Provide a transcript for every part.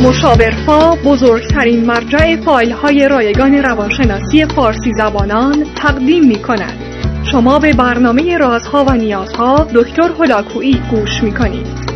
مشاورفا بزرگترین مرجع فایل‌های رایگان روانشناسی فارسی زبانان تقدیم می‌کند. شما به برنامه رازها و نیازها دکتر هلاکویی گوش می‌کنید.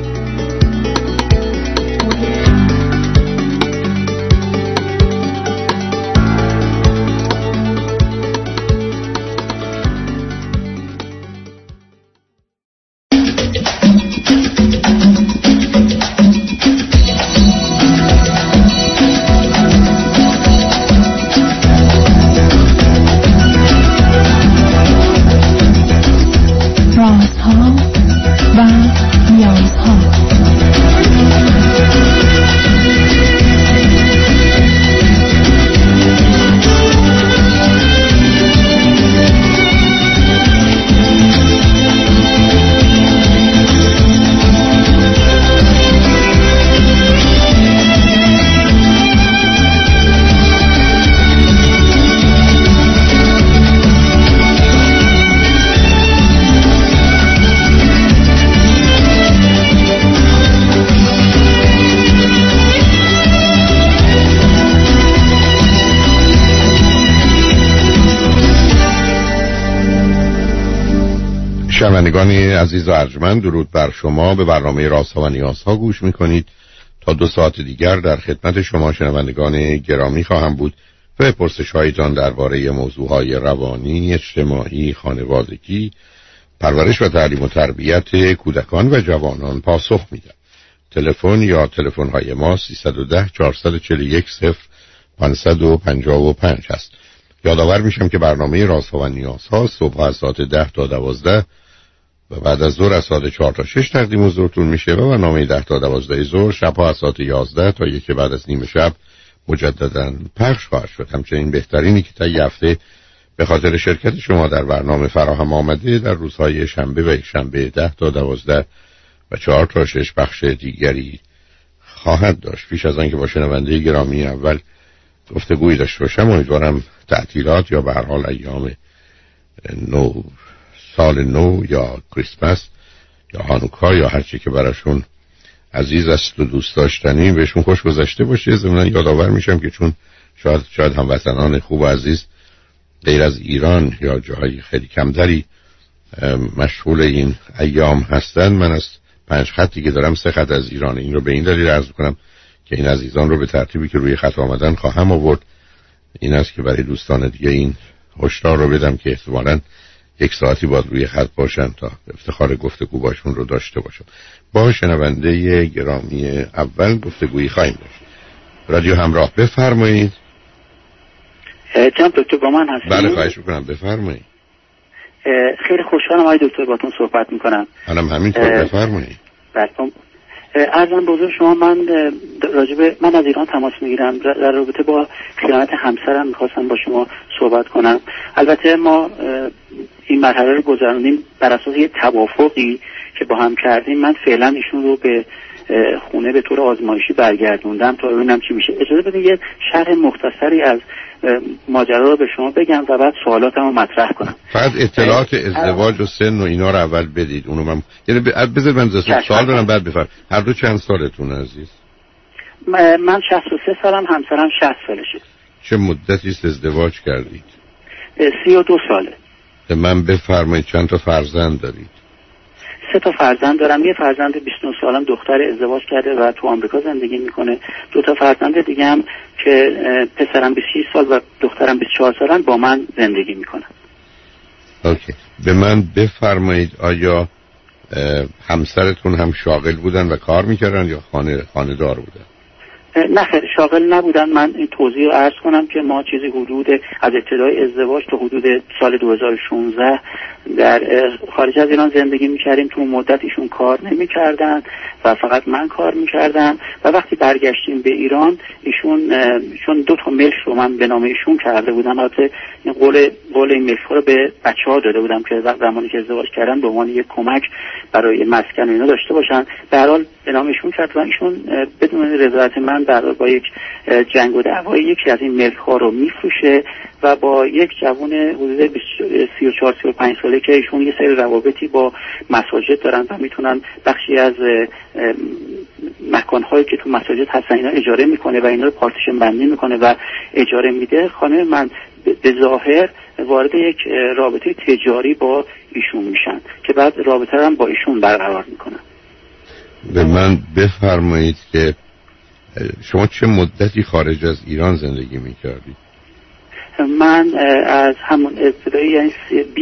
شنوندگان عزیز و ارجمند، درود بر شما. به برنامه رازها و نیازها گوش میکنید. تا 2 ساعت دیگر در خدمت شما شنوندگان گرامی خواهم بود و پرسش هایتان درباره موضوعهای روانی، اجتماعی، خانوادگی، پرورش و تعلیم و تربیت کودکان و جوانان پاسخ میدم. تلفن یا تلفن های ما 310 441 0555 هست. یادآور میشم که برنامه رازها و نیازها صبح از ساعت 10 تا 12 و بعد از ظهر از ساعت 4 تا 6 تقدیم حضورتون میشه و برنامه 10 تا 12 ظهر شبها از ساعت 11 تا 1 بعد از نیم شب مجددا پخش خواهد شد. همچنین بهترینی که تا هفته به خاطر شرکت شما در برنامه فراهم آمده در روزهای شنبه و یکشنبه 10 تا 12 و 4 تا 6 بخش دیگری خواهد داشت. پیش از آنکه با شنونده گرامی اول گفتگویی داشته باشم، امیدوارم تعطیلات یا به هر حال ایام نو، سال نو یا کریسمس یا هانوکا یا هر چی که براشون عزیز است و دوست داشتنی بهشون خوش گذشته باشه. ضمن یادآور میشم که چون شاید هموطنان خوب و عزیز غیر از ایران یا جاهای خیلی کمتری مشغول این ایام هستن، من از 5 خطی که دارم 3 خط از ایران. این رو به این دلیل عرض کنم که این عزیزان رو به ترتیبی که روی خط آمدن خواهم آورد. این است که برای دوستان دیگه این هشدار رو بدم که احتمالاً 1 ساعتی باید روی خط باشن تا افتخار گفتگو باشون رو داشته باشم. با شنونده گرامی اول گفتگویی خواهیم داشت. رادیو همراه، بفرمایید. جناب دکتر با من هستید؟ بله، خواهش میکنم، بفرمایید. خیلی خوشحالم آقای دکتر باتون صحبت میکنم. منم همینطور، بفرمایید. عرضم به حضور شما، من از ایران تماس میگیرم در رابطه با خیانت همسرم. میخواستم با شما صحبت کنم. البته ما این مرحله رو گذروندیم بر اساس یه توافقی که با هم کردیم. من فعلا ایشون رو به خونه به طور آزمایشی برگردوندم تا ببینم چی میشه. اجازه بدید یه شرح مختصری از ماجرا رو به شما بگم و بعد سوالاتم رو مطرح کنم. فقط اطلاعات ازدواج و سن و اینا رو اول بدید. اونو من بذار من سوال دارم بعد بفرم. هر دو چند سالتون عزیز؟ من 63 سالم، همسرم 60 سالشه. چه مدتی است ازدواج کردید؟ 32 ساله. من بفرمایید چند تا فرزند دارید؟ 3 تا فرزند دارم. یه فرزند 29 سالم دختر ازدواج کرده و تو آمریکا زندگی میکنه. 2 تا فرزند دیگه هم که پسرم 26 سال و دخترم 24 سالن با من زندگی میکنن. اوکی. به من بفرمایید آیا همسرتون هم شاغل بودن و کار میکردن یا خانه دار بودن؟ نه خیلی شاغل نبودن. من این توضیح رو عرض کنم که ما چیزی حدود از ابتدای ازدواج تا حدود سال 2016 در خارج از ایران زندگی میکردیم. تو مدت ایشون کار نمیکردن و فقط من کار میکردم و وقتی برگشتیم به ایران ایشون چون 2 تا ملک رو من به نام ایشون کرده بودم، البته این قول این ملک رو به بچه‌ها داده بودم که زمانی که ازدواج کردن به عنوان یک کمک برای مسکن اینا داشته باشن. به هر حال به نام ایشون کردن. ایشون بدون رضایت من در با یک جنگ و دعوای یکی از این ملک ها رو میفروشه و با یک جوان حدود 34-35 ساله که ایشون یه سری روابطی با مساجد دارن و میتونن بخشی از مکان‌هایی که تو مساجد هستن اینا اجاره میکنه و اینا رو پارتیشن بندی میکنه و اجاره میده، خانم من به ظاهر وارد یک رابطه تجاری با ایشون میشن که بعد رابطه رو هم با ایشون برقرار میکنن. به من بفرمایید که شما چه مدتی خارج از ایران زندگی میکردید؟ من از همون ابتدایی یعنی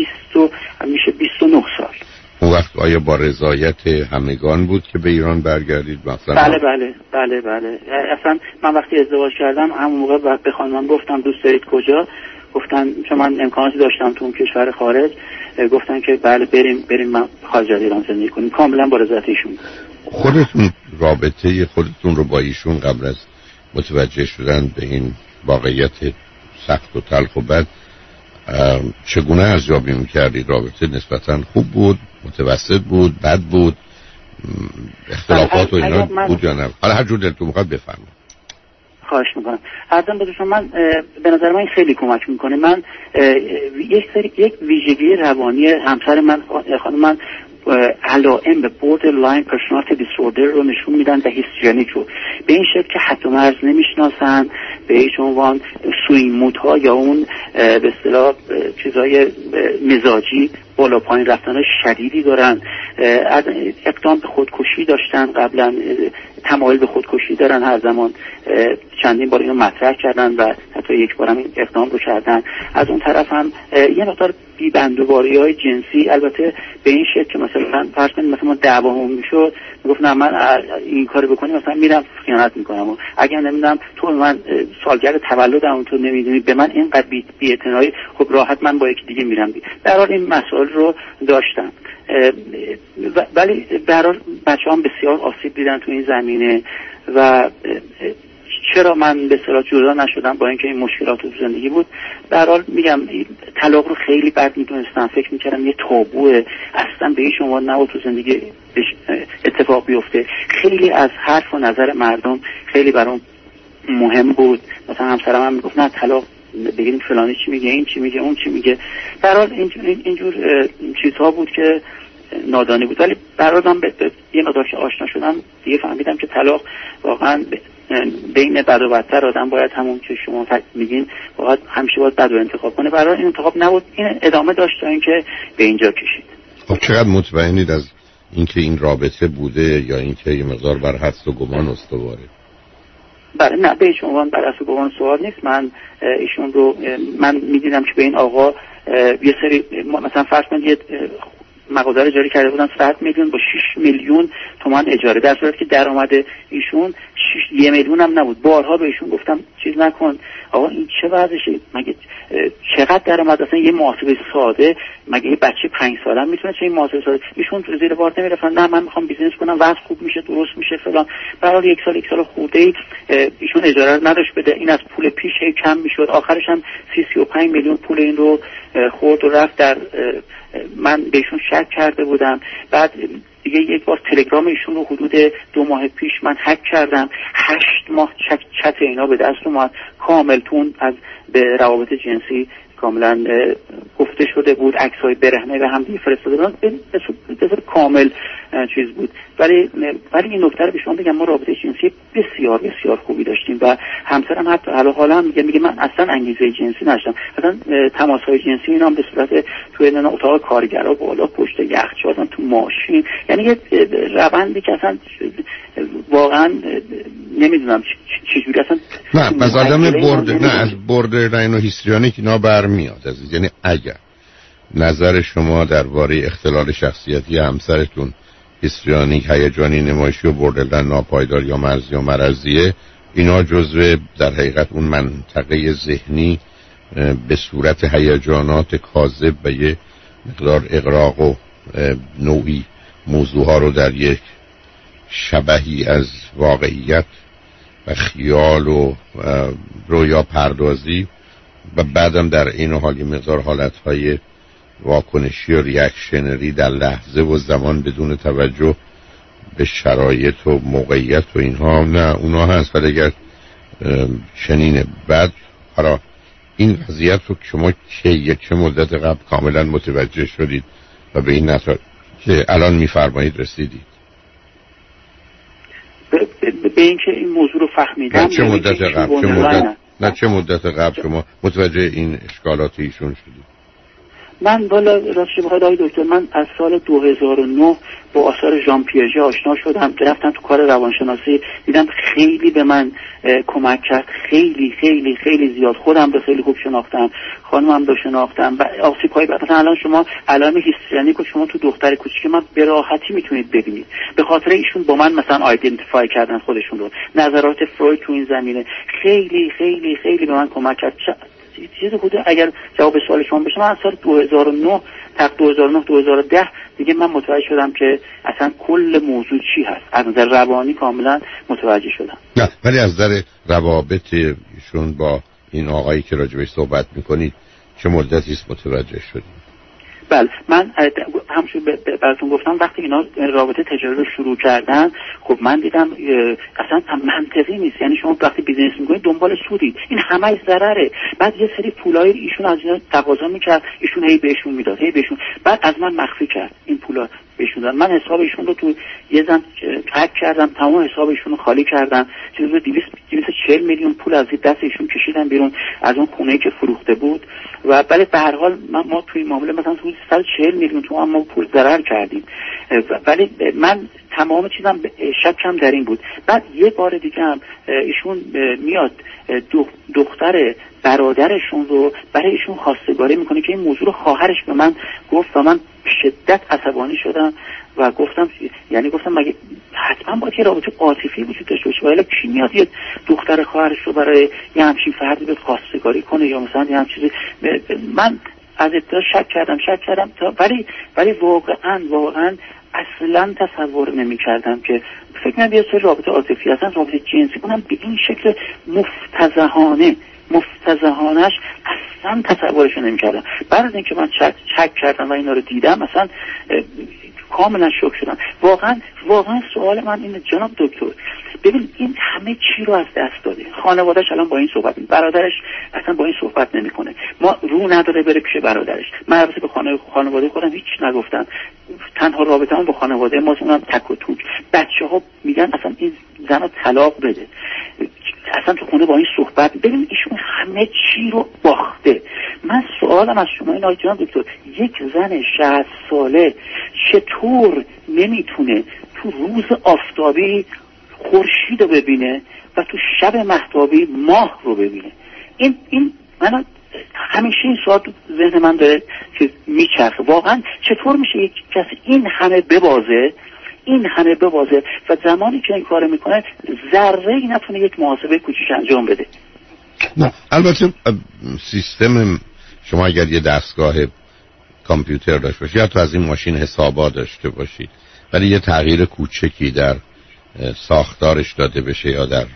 29 سال. اون وقت آیا با رضایت همگان بود که به ایران برگردید مثلا؟ بله. اصلا من وقتی ازدواج کردم همون موقع به خانمم گفتم دوست دارید کجا؟ گفتن چون من امکاناتی داشتم تو اون کشور خارج، گفتن که بله بریم من خارج از ایران زندگی کنیم، کاملا با رضایت ایشون. خودتون رابطه خودتون رو با ایشون قبل از متوجه شدن به این واقعیت سخت و تلخ و بد چگونه ارزیابی می‌کردید؟ رابطه نسبتاً خوب بود، متوسط بود، بد بود، اختلافات و اینا بود یا نه؟ حالا هر جور دلتون می‌خواد بفرمایید. خواهش میکنم. عرضم بهتون من به نظر من خیلی کمک میکنه. من یک ویژگی روانی همسر من خانم من علائم به borderline personality disorder رو نشون میدن و هیستریونیک رو، به این شکل که حد و مرز نمیشناسن، به هیچ عنوان سوینگ مودها یا اون به اصطلاح چیزای مزاجی بالا پایین رفتن شدیدی دارن، اقدام به خودکشی داشتن قبلا، تمایل به خودکشی دارن، هر زمان چندین بار اینو مطرح کردن و حتی یک بار هم این اقدام رو کردن. از اون طرف هم یه مقدار بی‌بندوباری‌های جنسی، البته به این شکل که مثلا فرض کنید مثلا ما دعوامون میشد میگفت نه من این کارو بکنی مثلا میرم خیانت میکنم، اگر نمیدونم تو من سالگرد تولدم تو نمیدونی به من اینقدر بی‌اعتنایی، خب راحت من با یکی دیگه میرم. در حال این مسائل رو داشتم، ولی در حال بچه‌هام بسیار آسیب دیدن تو این زمینه و چرا من به اصطلاح جدا نشدم با اینکه این مشکلات تو زندگی بود. در حال میگم طلاق رو خیلی بد میدونستم، فکر میکردم یه تابوه، اصلا به هیچ عنوان نباید تو زندگی اتفاق بیفته. خیلی از حرف و نظر مردم خیلی برام مهم بود، مثلا همسرم هم میگفت نه طلاق بگیریم فلانی چی میگه، این چی میگه، اون چی میگه. در حال اینجور چیزها بود که نادانی بود، ولی برادرم به یه مقدار که آشنا شدم دیگه فهمیدم که طلاق واقعا بین بد و بدتر آدم باید همون که شما میگین واقعا همیشه باید بد رو انتخاب کنه. برای این انتخاب نبود، این ادامه داشت تا اینکه به اینجا کشید. خب چقدر مطمئنید از اینکه این رابطه بوده یا اینکه یه مقدار بر حدس و گمان استواره؟ بله نه به هیچ عنوان بر حدس و گمان سوال نیست. من ایشون رو من میدیدم که به این آقا یه سری مثلا فرض کنید مغازه اجاره کرده بودن 100 میلیون با 6 میلیون تومان اجاره، در صورتی که درآمد ایشون 1 میلیون هم نبود. بارها به ایشون گفتم چیز نکن آقا این چه وضعشه، مگه چقدر درآمد، اصلا یه محاسبه ساده مگه یه بچه 5 ساله میتونه چه این محاسبه ساده. ایشون زیر بار نمیرفتن، نه من میخوام بیزنس کنم وضع خوب میشه درست میشه فلان. برای یک سال خورده ایشون اجاره نداشت بده، این از پول پیش کم میشد، آخرش هم 35 میلیون پول این رو خورد و رفت. در من بهشون شک کرده بودم، بعد دیگه یک بار تلگرام ایشون رو حدود 2 ماه پیش من هک کردم، 8 ماه چت اینا به دست اومد، کامل تون از به روابط جنسی کاملا گفته شده بود، عکس‌های برهنه و هم دیگه فرستاده بودن، به صورت کامل چیز بود. ولی این نکته رو به شما بگم، ما رابطه جنسی بسیار بسیار خوبی داشتیم و همسرم حتی حالا میگه من اصلا انگیزه جنسی نداشتم، مثلا تماس‌های جنسی اینا هم به صورت توی اتاق کارگرا بالا پشت یخچال تو ماشین، یعنی یه روندی که اصلا واقعا نمیدونم چجوری اصلا نه از آدم از بوردرلاین و هیستریونیک اینا برمیاد عزیز. یعنی اگر نظر شما درباره اختلال شخصیتی همسرتون هیستریونیک، هیجانی، نمایشی و بوردرلاین، ناپایدار یا مرزی و مرضیه، اینا جزو در حقیقت اون منطقه ذهنی به صورت هیجانات کاذب و یه مقدار اغراق و نوعی موضوعها رو در یک شبحی از واقعیت و خیال و رویا پردازی و بعدم در این حال یه مقدار حالتهای واکنشی و ریاکشنری در لحظه و زمان بدون توجه به شرایط و موقعیت و اینها، نه اونا هست. ولی اگر چنین بعد حالا این قضیت رو شما چه مدت قبل کاملا متوجه شدید و به این نتیجه که الان میفرمایید رسیدید؟ به اینکه این موضوع رو فهمیدم. چه مدت قبل چه مدت قبل شما متوجه این اشکالات ایشون شدید؟ من والا راستش بخواید آقای دکتر، من از سال 2009 با آثار ژان پیاژه آشنا شدم، رفتم تو کار روانشناسی، دیدم خیلی به من کمک کرد، خیلی خیلی خیلی زیاد. خودم رو خیلی خوب شناختم، خانمم رو شناختم و آسیب‌های مثلا الان شما علائم هیستریانی که شما تو دختر کوچیک من به راحتی میتونید ببینید، به خاطر ایشون با من مثلا آیدنتیفای کردن خودشون رو. نظرات فروید تو این زمینه خیلی خیلی خیلی به من کمک کرد. چیزی بوده اگر جواب سوال شما بشه، من از سال 2009 تا 2010 دیگه من متوجه شدم که اصلا کل موضوع چی هست. از نظر روانی کاملا متوجه شدم. نه ولی از نظر روابط ایشون با این آقایی که راجبش صحبت میکنید چه مدتی است متوجه شدید؟ بله من همچون براتون گفتم وقتی اینا رابطه تجاری رو شروع کردن، خب من دیدم اصلا منطقی نیست. یعنی شما وقتی بیزنس میکنید دنبال سودید، این همه ضرره. بعد یه سری پولای ایشون از اینا تقاضا میکرد، ایشون هی بهشون میداد، هی بهشون، بعد از من مخفی کرد این پولا بهشون داد. من حساب ایشون رو تو یه زن هک کردم، تمام حساب ایشون رو خالی کردم، چیزی 240 میلیون پول از دست ایشون کشیدم بیرون از اون خونه‌ای که فروخته بود. و ولی به هر حال ما توی معامله مثلا تو 140 میلیون تومان ما پول ضرر کردیم. ولی من تمام چیزم شکم در این بود. بعد یه بار دیگه هم ایشون میاد دختر برادرشون رو برای ایشون خواستگاری میکنه که این موضوع رو خواهرش به من گفت و من شدت عصبانی شدم و گفتم مگه حتما باید یه رابطه عاطفی وجود داشته باشه، ولی کی میاد یه دختر خواهرش رو برای یه همچین فردی به خواستگاری کنه یا مثلا یه همچین چیزی. من از ابتدا شک کردم ولی واقعا اصلا تصور نمی کردم که فکر کنم یه سری رابطه عاطفی اصلا رابطه جنسی کنم به این شکل مفتضحانش اصلا تصورش نمی کردم. بعد از اینکه من چک کردم و اینا رو دیدم مثلا کاملا شوک شدم. واقعا سوال من اینه جناب دکتر، ببین این همه چی رو از دست داده، خانواده‌اش الان با این صحبت می‌کنه، برادرش اصلا با این صحبت نمی‌کنه، ما رو نداره بره پیش برادرش. من البته به خانواده خودم هیچ نگفتم، تنها رابطه‌ام با خانواده ما اونم تک و توک. بچه‌ها میگن اصلا این زنا طلاق بده، اصلا تو خونه با این صحبت. ببین ایشون همه چی رو باخته. من سوالم از شما این جناب دکتر، یک زن 60 ساله چطور نمیتونه تو روز آفتابی خورشید رو ببینه و تو شب مهتابی ماه رو ببینه؟ این من همیشه این سوال تو ذهن من داره که میچرخه. واقعا چطور میشه یک کسی این همه ببازه و زمانی که این کار میکنه ذره‌ای نتونه یک محاسبه کوچیک انجام بده؟ نه البته سیستم شما اگر یه دستگاه کامپیوتر داشت باشید یا تو از این ماشین حسابات داشته باشید ولی یه تغییر کوچکی در ساختارش داده بشه یا در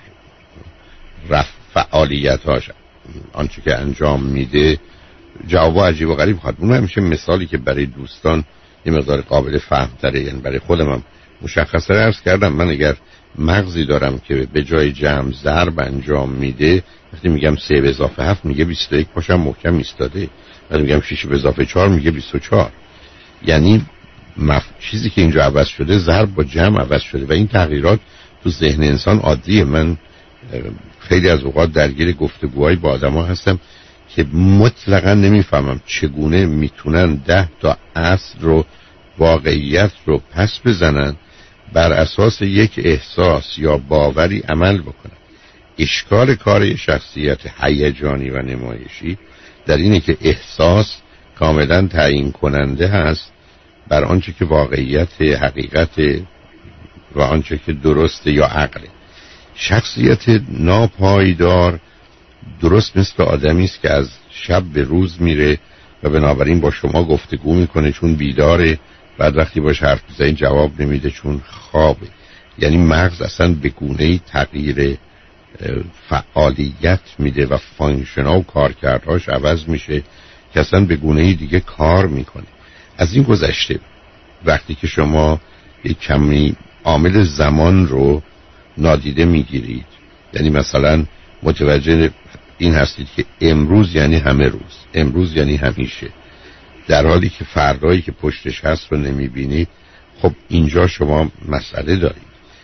فعالیتاش آنچه که انجام میده جواب عجیب و غریب خواهد. اون همیشه مثالی که برای دوستان یه مقدار قابل فهم تره، یعنی برای خودم هم مشخصه عرض کردم. من اگر مغزی دارم که به جای جمع ضرب انجام میده، وقتی میگم 3 به اضافه 7 میگه 21 پاشم محکم ایستاده، وقتی میگم 6 به اضافه 4 میگه 24. یعنی چیزی که اینجا عوض شده ضرب با جمع عوض شده و این تغییرات تو ذهن انسان عادیه. من خیلی از اوقات درگیر گفتگوهای با آدم‌ها هستم که مطلقاً نمیفهمم چگونه میتونن 10 تا اصل رو، واقعیت رو پس بزنن بر اساس یک احساس یا باوری عمل بکنن. اشکال کار شخصیت هیجانی و نمایشی در اینه که احساس کاملا تعیین کننده هست بر آنچه که واقعیت، حقیقت و آنچه که درسته یا عقله. شخصیت ناپایدار درست مثل آدمی است که از شب به روز میره و بنابراین با شما گفتگو میکنه چون بیداره، بعد وقتی باش حرف بزنید جواب نمیده چون خوابه. یعنی مغز اصلا به گونه‌ای تغییر فعالیت میده و فانکشن‌ها و کارکردهاش عوض میشه که اصلا به گونه‌ای دیگه کار میکنه. از این گذشته وقتی که شما یک کمی عامل زمان رو نادیده میگیرید، یعنی مثلا متوجه این هستید که امروز یعنی همه روز، امروز یعنی همیشه، در حالی که فردایی که پشتش هست رو نمیبینید، خب اینجا شما مسئله دارید.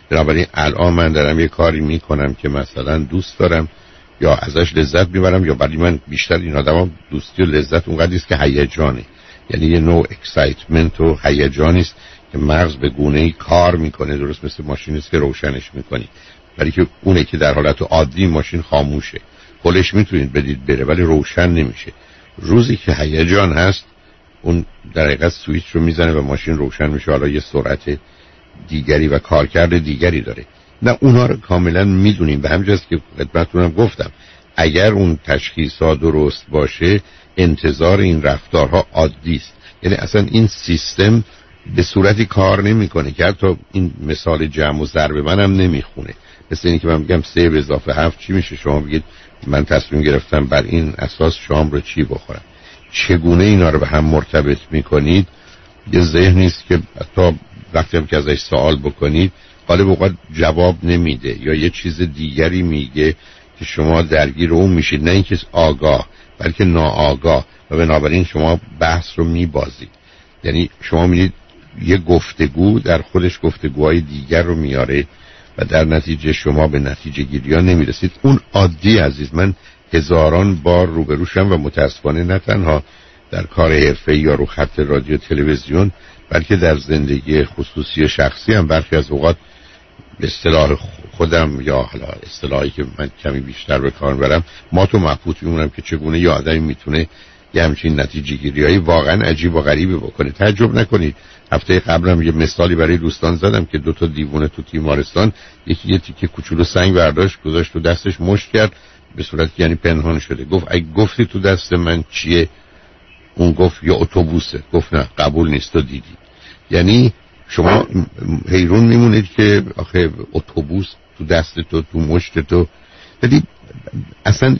بنابراین الان من دارم یه کاری میکنم که مثلا دوست دارم یا ازش لذت میبرم، یا برای من بیشتر این آدم دوستی و لذت اونقدر است که هیجانه، یعنی یه نوع اکسایتمنت و هیجانی است که مغز به گونه‌ای کار میکنه، درست مثل ماشینی است که روشنش میکنی، برای که اونه که در حالت عادی ماشین خاموشه، کلش میتونید بدید بره ولی روشن نمیشه. روزی که هیجان هست اون در حقیقت سویچ رو میزنه و ماشین روشن میشه، حالا یه سرعت دیگری و کارکرد دیگری داره. نه اونا رو کاملا میدونیم، به همین جاست که خدمتتونم گفتم اگر اون تشخیصا درست باشه انتظار این رفتارها عادی است. یعنی اصلا این سیستم به صورتی کار نمیکنه که حتی این مثال جمع و ضرب منم نمیخونه. مثل اینکه من میگم 3 + 7 چی میشه، شما بگید من تصمیم گرفتم بر این اساس شام رو چی بخورم. چگونه اینا رو به هم مرتبط میکنید یه ذهنی است که حتی وقتی هم که ازش سوال بکنید غالب اوقات جواب نمیده یا یه چیز دیگری میگه که شما درگیر اون میشید، نه اینکه آگاه بلکه ناآگاه، و بنابراین شما بحث رو میبازید. یعنی شما میدید یه گفتگو در خودش گفتگوهای دیگر رو میاره و در نتیجه شما به نتیجه گیری ها نمیرسید. اون عادی عزیز، من هزاران بار روبروشم و متاسفانه نه تنها در کار حرفه‌ای یا رو خط رادیو تلویزیون بلکه در زندگی خصوصی شخصی هم برخی از اوقات به اصطلاح خودم یا حالا اصطلاحی که من کمی بیشتر به کار برم ما تو مبهوت میمونم که چگونه یه آدمی میتونه یه همچین نتیجه گیری‌هایی واقعا عجیب و غریبی بکنه. تعجب نکنید هفته قبلم یه مثالی برای دوستان زدم که 2 دیوونه تو تیمارستان یکی یه تیکه کوچولو سنگ برداشت گذاشت تو دستش مشت کرد به صورتی یعنی پنهان شده. گفت اگه گفتی تو دست من چیه؟ اون گفت یه اتوبوسه. گفت نه قبول نیست، تو دیدی. یعنی شما حیرون میمونید که آخه اتوبوس تو دست تو مشت تو، ولی اصلا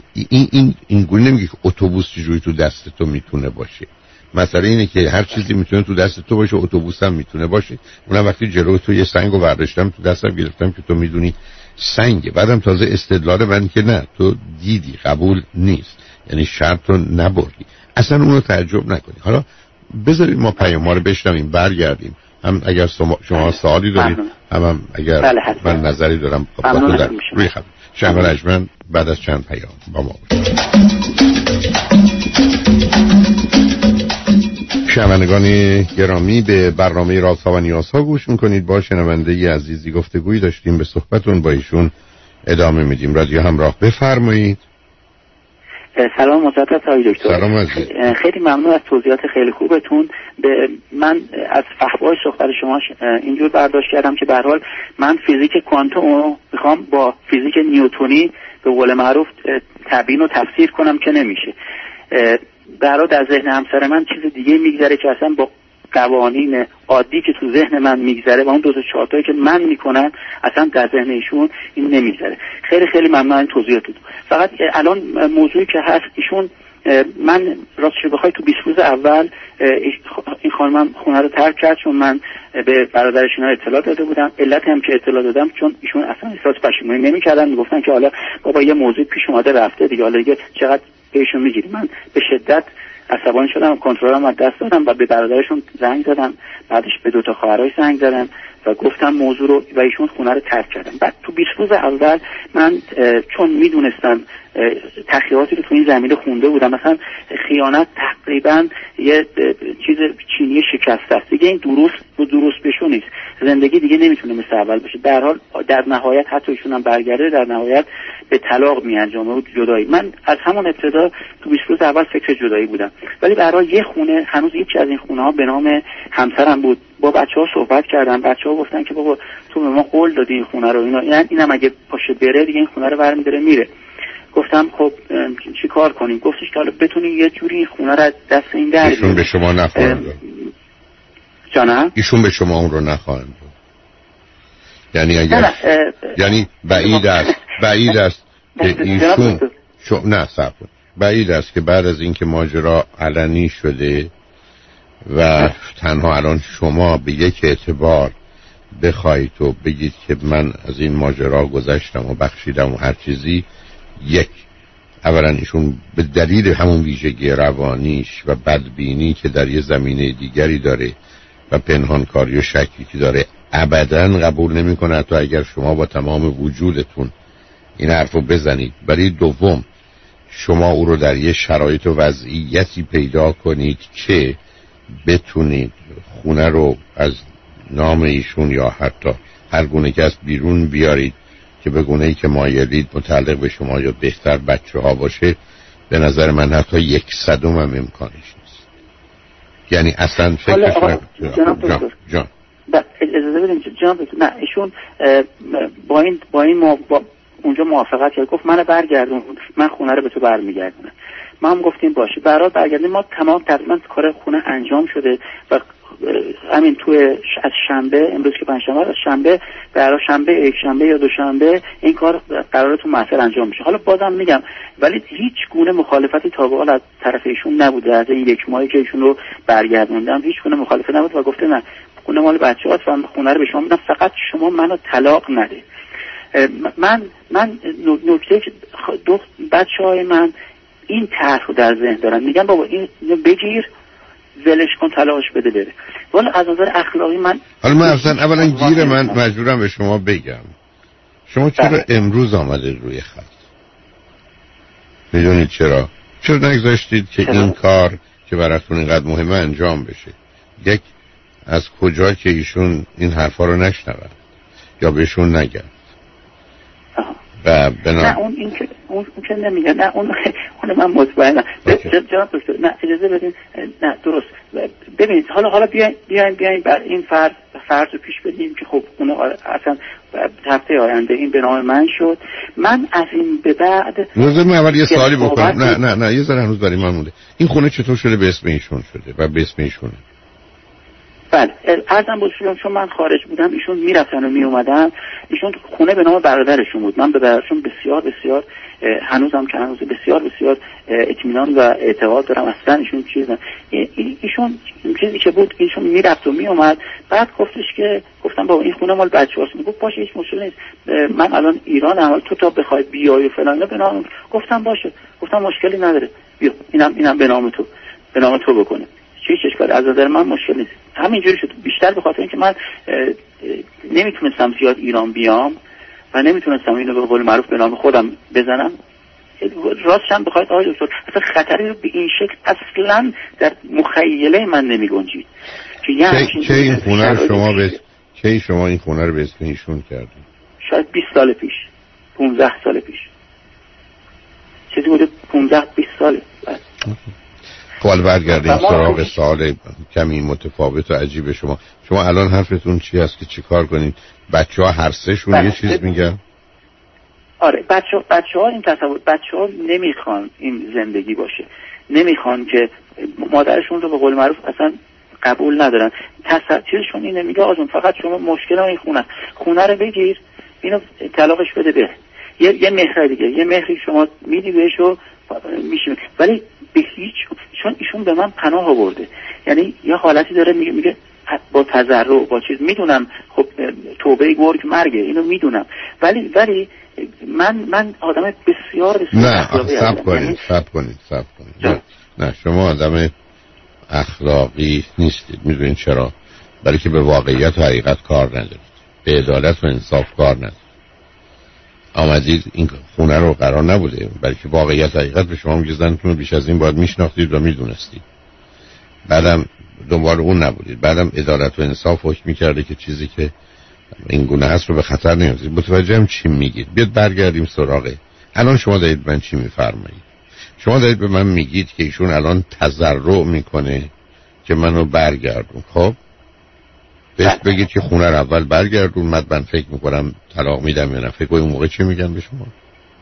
این گونه نمیگه که اتوبوس چجوری تو دست تو میتونه باشه. مسئله اینه که هر چیزی میتونه تو دست تو باشه، اتوبوس هم میتونه باشه. اونم وقتی جلوی تو یه سنگو برداشتم تو دستم گرفتم که تو میدونی سنگه، بعدم تازه استدلال من که نه تو دیدی قبول نیست، یعنی شرط رو نبردی. اصلا اونو تعجب نکنی. حالا بذارید ما پیام رو بشنویم برگردیم، هم اگر شما سوالی دارید هم اگر من نظری دارم روی خط شنگان اجمن بعد از چند پیام با ما باشید. شنوندگان گرامی به برنامه رازها و نیازها گوش میکنید. با شنونده عزیزی گفتگویی داشتیم، به صحبتون با ایشون ادامه میدیم. رادیو همراه، بفرمایید. سلام مجدد آقای دکتر. سلام عزیز. خیلی ممنون از توضیحات خیلی خوبتون. من از فحوای صحبت شما اینجور برداشت کردم که به هر حال من فیزیک کوانتوم رو میخوام با فیزیک نیوتونی به قول معروف تبیین و تفسیر کنم که نمیشه. در ذهن همسر من چیز دیگه میگذره که اصلا با قوانین عادی که تو ذهن من میگذره و اون 2 تا چارتایی که من میکنم اصلا در ذهن ایشون این نمیگذره. خیلی خیلی ممنون این توضیحاتتون. فقط الان موضوعی که هست ایشون من راستش بخوای تو 20 روز اول این خانمم خونه رو ترک کرد چون من به برادرش اینا اطلاع داده بودم. علت هم که اطلاع دادم چون ایشون اصلا احساس پشیمونی نمی‌کردن، میگفتن که حالا بابا یه موضوع پیش اومده رفته دیگه، حالا دیگه چقدر بهشون میگیری. من به شدت عصبانی شدم، کنترلم از دست دادم و به برادرشون زنگ زدم، بعدش به 2 تا خواهرای زنگ زدم و گفتم موضوع رو و ایشون خونه رو ترک کردن. بعد تو 20 روز اول من چون میدونستم تحقیقاتی رو تو این زمینه خونده بودم، مثلا خیانت تقریبا یه چیز چینی شکسته است دیگه، این درست بشو نیست، زندگی دیگه نمیتونه مثل اول بشه. در حال در نهایت حتی ایشون هم برگرده در نهایت به طلاق میانجامه و جدایی. من از همون ابتدا تو 20 روز اول فکر جدایی بودم، ولی به هر حال یه خونه هنوز یکی از این خونه ها به نام همسرم بود. با بچه‌ها صحبت کردم، بچه‌ها گفتن که بابا تو به ما قول دادی این خونه رو، اینم اگه پاشه بره دیگه این خونه رو برمی‌داره میره. گفتم خب چی کار کنیم؟ گفتش که حالا بتونین یه جوری این خونه رو از دست این در ایشون به شما نخواهند داد. جانم؟ ایشون به شما اون رو نخواهند داد. یعنی اگر یعنی بعید است که ایشون نه صبر کن. بعید است که بعد از اینکه ماجرا علنی شده و تنها الان شما به یک اعتبار بخواید و بگید که من از این ماجرا گذشتم و بخشیدم و هر چیزی، اولا ایشون به دلیل همون ویژگی روانیش و بدبینی که در یه زمینه دیگری داره و پنهانکاری و شکی که داره ابداً قبول نمی‌کنه، حتی اگر شما با تمام وجودتون این حرفو بزنید. برای دوم شما او رو در یه شرایط و وضعیتی پیدا کنید که بتونید خونه رو از نام ایشون یا حتی هر گونه که از بیرون بیارید که به گونه‌ای که مایلید متعلق به شما یا بهتر بچه‌ها باشه، به نظر من حتی 1/100 هم امکانش نیست. یعنی اصلا فکرش جان اجازه بدیم جناب دکتر. نه ایشون با این اونجا موافقت کرد، گفت منو برگردون، من خونه رو به تو برمیگردونم. ما هم گفتیم باشه. برات برگردیم. ما تقریبا کار خونه انجام شده و همین از شنبه، امروز که پنجشنبه، از شنبه برای شنبه، یک شنبه یا دوشنبه این کار قراره تو محفل انجام میشه. حالا بازم میگم ولی هیچ گونه مخالفتی تا به حال از طرف ایشون نبوده. از این 1 ماهی که ایشون رو برگردوندم هیچ گونه مخالفتی نبود و گفته نه خونه مال بچه‌هاست و خونه رو به شما میدم، فقط شما منو طلاق نده. من نکته که بچه‌های من این طرح رو در ذهن دارن، میگن بابا اینو بگیر ولش کن طلاقش بده بره. ولی از نظر اخلاقی من حالا من اولا گیر من مجبورم به شما بگم شما چرا امروز آمده روی خط؟ میدونید چرا نگذاشتید که این کار که براتون اینقدر مهمه انجام بشه؟ یک، از کجا که ایشون این حرفا رو نشنون یا بهشون نگن و نه اون که نمیگه، نه اون من مطمئنم. جناب دکتر نه اجازه بدین، نه درست ببینید حالا بیاین بر این فرض رو پیش بدیم که خب اون اصلا هفته آینده این به نام من شد. من از این به بعد لازم اول یه سوالی بکنم. نه یه ذره هنوز برای من مونده. این خونه چطور شده به اسم ایشون شده و به اسم ایشونه؟ بله عرضم بود چون من خارج بودم ایشون میرفتن و میومدن. ایشون خونه به نام برادرشون بود. من به برادرشون بسیار بسیار هنوزم که هنوز بسیار بسیار اطمینان و اعتقاد دارم. اصلا ایشون ایشون چیزی که بود ایشون میرفت و میومد. بعد گفتم بابا این خونه مال بچه‌هاست. میگفت باشه هیچ مشکلی نیست، من الان ایرانم، تو تا بخوای بیای و فلان به نام. گفتم باشه، گفتم مشکلی نداره، بیا اینم به نام تو بکنه. چه اشکالی از نظر من مشکل نیست. همینجوری شد. بیشتر به خاطر اینکه من نمیتونستم زیاد ایران بیام و نمیتونستم اینو به قول معروف به نام خودم بزنم. راستش هم بخواید آقای دکتر اصلا خطری رو به این شکل اصلا در مخیله من نمیگنجید که این خونه رو شما این خونه رو به اسم ایشون کردید؟ شاید 20 سال پیش، 15 سال پیش، چیزی بوده 15-20 سال. خب برگردیم سراغ سوال کمی متفاوت و عجیب شما الان حرفتون چی هست که چی کار کنید؟ بچه‌ها هر سهشون یه چیز میگن؟ آره بچه‌ها این تصور، بچه‌ها نمیخوان این زندگی باشه، نمیخوان که مادرشون رو به قول معروف اصلا قبول ندارن. چیزشون اینه، میگه آقا فقط شما مشکل این خونه رو بگیر، اینو طلاقش بده بره. یه مهر دیگه، یه مهری شما میدی بهش و میشه، ولی به هیچ چون ایشون به من پناه آورده. یعنی یه حالتی داره میگه با تضرع با چیز، میدونم خب توبه گرگ مرگه، اینو میدونم، ولی من آدم بسیار نه صبر کنید نه شما آدم اخلاقی نیستید. میدونید چرا؟ برای که به واقعیت و حقیقت کار ندارید، به عدالت و انصاف کار ندارید. آمدید این خونه رو قرار نبوده، بلکه واقعیت حقیقت به شما میگه زنتون رو بیش از این باید میشناختید و میدونستید. بعدم دنبال اون نبودید. بعدم عدالت و انصاف حکم میکرده که چیزی که این گونه هست رو به خطر نیافتید. متوجهم چی میگید. بیاد برگردیم سراغه. الان شما دارید من چی میفرمایید؟ شما دارید به من میگید که ایشون الان تضرع میکنه که منو برگردون. خب بهش بگید که خونه رو اول برگردون، من فکر میکنم طلاق میدم یا نه. فکر اون موقع چی میگن به شما؟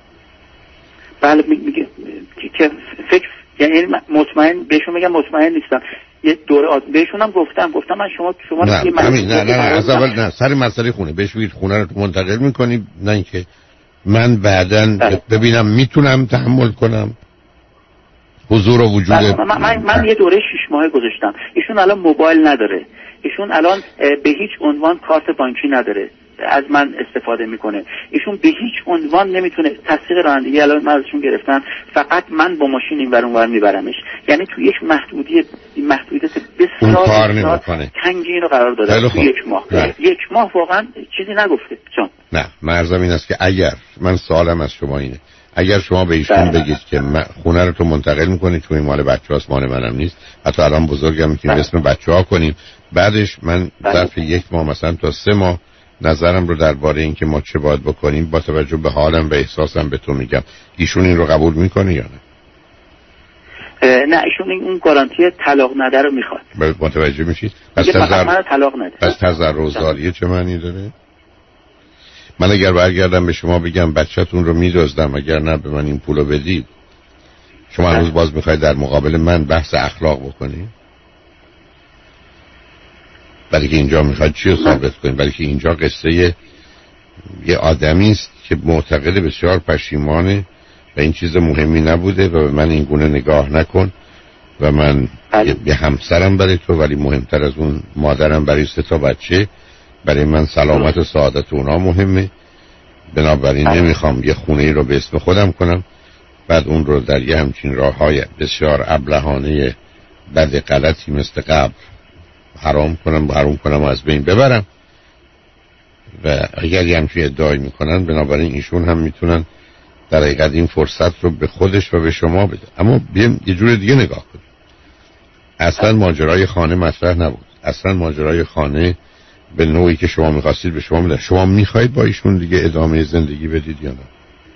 بله میگه که فکر، یعنی مطمئن بهشون میگم مطمئن نیستم. یه دوره بهشون هم گفتم من شما نه از اول نه سر مسئله خونه بهش بگید خونه رو منتقل میکنی، نه اینکه من بعدن ببینم میتونم تحمل کنم حضور و وجود. من یه دوره 6 ماه گذاشتم. ایشون الان موبایل نداره، ایشون الان به هیچ عنوان کارت بانکی نداره، از من استفاده میکنه. ایشون به هیچ عنوان نمیتونه تصدیق رانندگی الان من ازشون گرفتن، فقط من با ماشین این ور اون ور میبرمش. یعنی تو یک محدودیت بسیار تنگی اینو قرار داده تو یک ماه. یک ماه واقعا چیزی نگفته جان. نه مرزم این است که اگر من سوالم از شما اینه، اگر شما به ایشون بگید که خونه رو تو منتقل میکنید تو این مال بچه‌هاست مال منم نیست، حتی الان بزرگم میتونیم اسم بچه‌ها کنیم، بعدش من ظرف یک ماه مثلا تا 3 ماه نظرم رو درباره این که ما چه باید بکنیم با توجه به حالم و احساسم به تو میگم، ایشون این رو قبول میکنه یا نه؟ نه ایشون اون گارانتی طلاق نده رو میخواد. متوجه میشید؟ پس طلاق نده. پس تضررزاری چه معنی داره؟ من اگر برگردم به شما بگم بچه‌تون رو میدزدم اگر نه به من این پولو بدید، شما هنوز باز میخواید در مقابل من بحث اخلاق بکنید؟ برای که اینجا میخواد چی رو ثابت کنید؟ برای که اینجا قصه یه آدمی است که معتقد بسیار پشیمانه و این چیز مهمی نبوده و به من این گونه نگاه نکن و من یه همسرم برای تو، ولی مهمتر از اون مادرم برای 3 تا بچه، برای من سلامت و سعادت اونا مهمه، بنابراین نمیخوام یه خونه رو به اسم خودم کنم بعد اون رو در یه همچین راه‌های بسیار ابلهانه بد غلطی مثل قبل حرام کنم و از بین ببرم. و اگر یه همچین ادعای میکنن بنابراین ایشون هم میتونن در حقیقت این فرصت رو به خودش و به شما بده. اما بیایم یه جور دیگه نگاه کنیم. اصلا ماجرای خانه مطرح نبود، اصلا ماجرای خانه به نوعی که شما میخواستید به شما میده. شما میخواید با ایشون دیگه ادامه زندگی بدید یا نه؟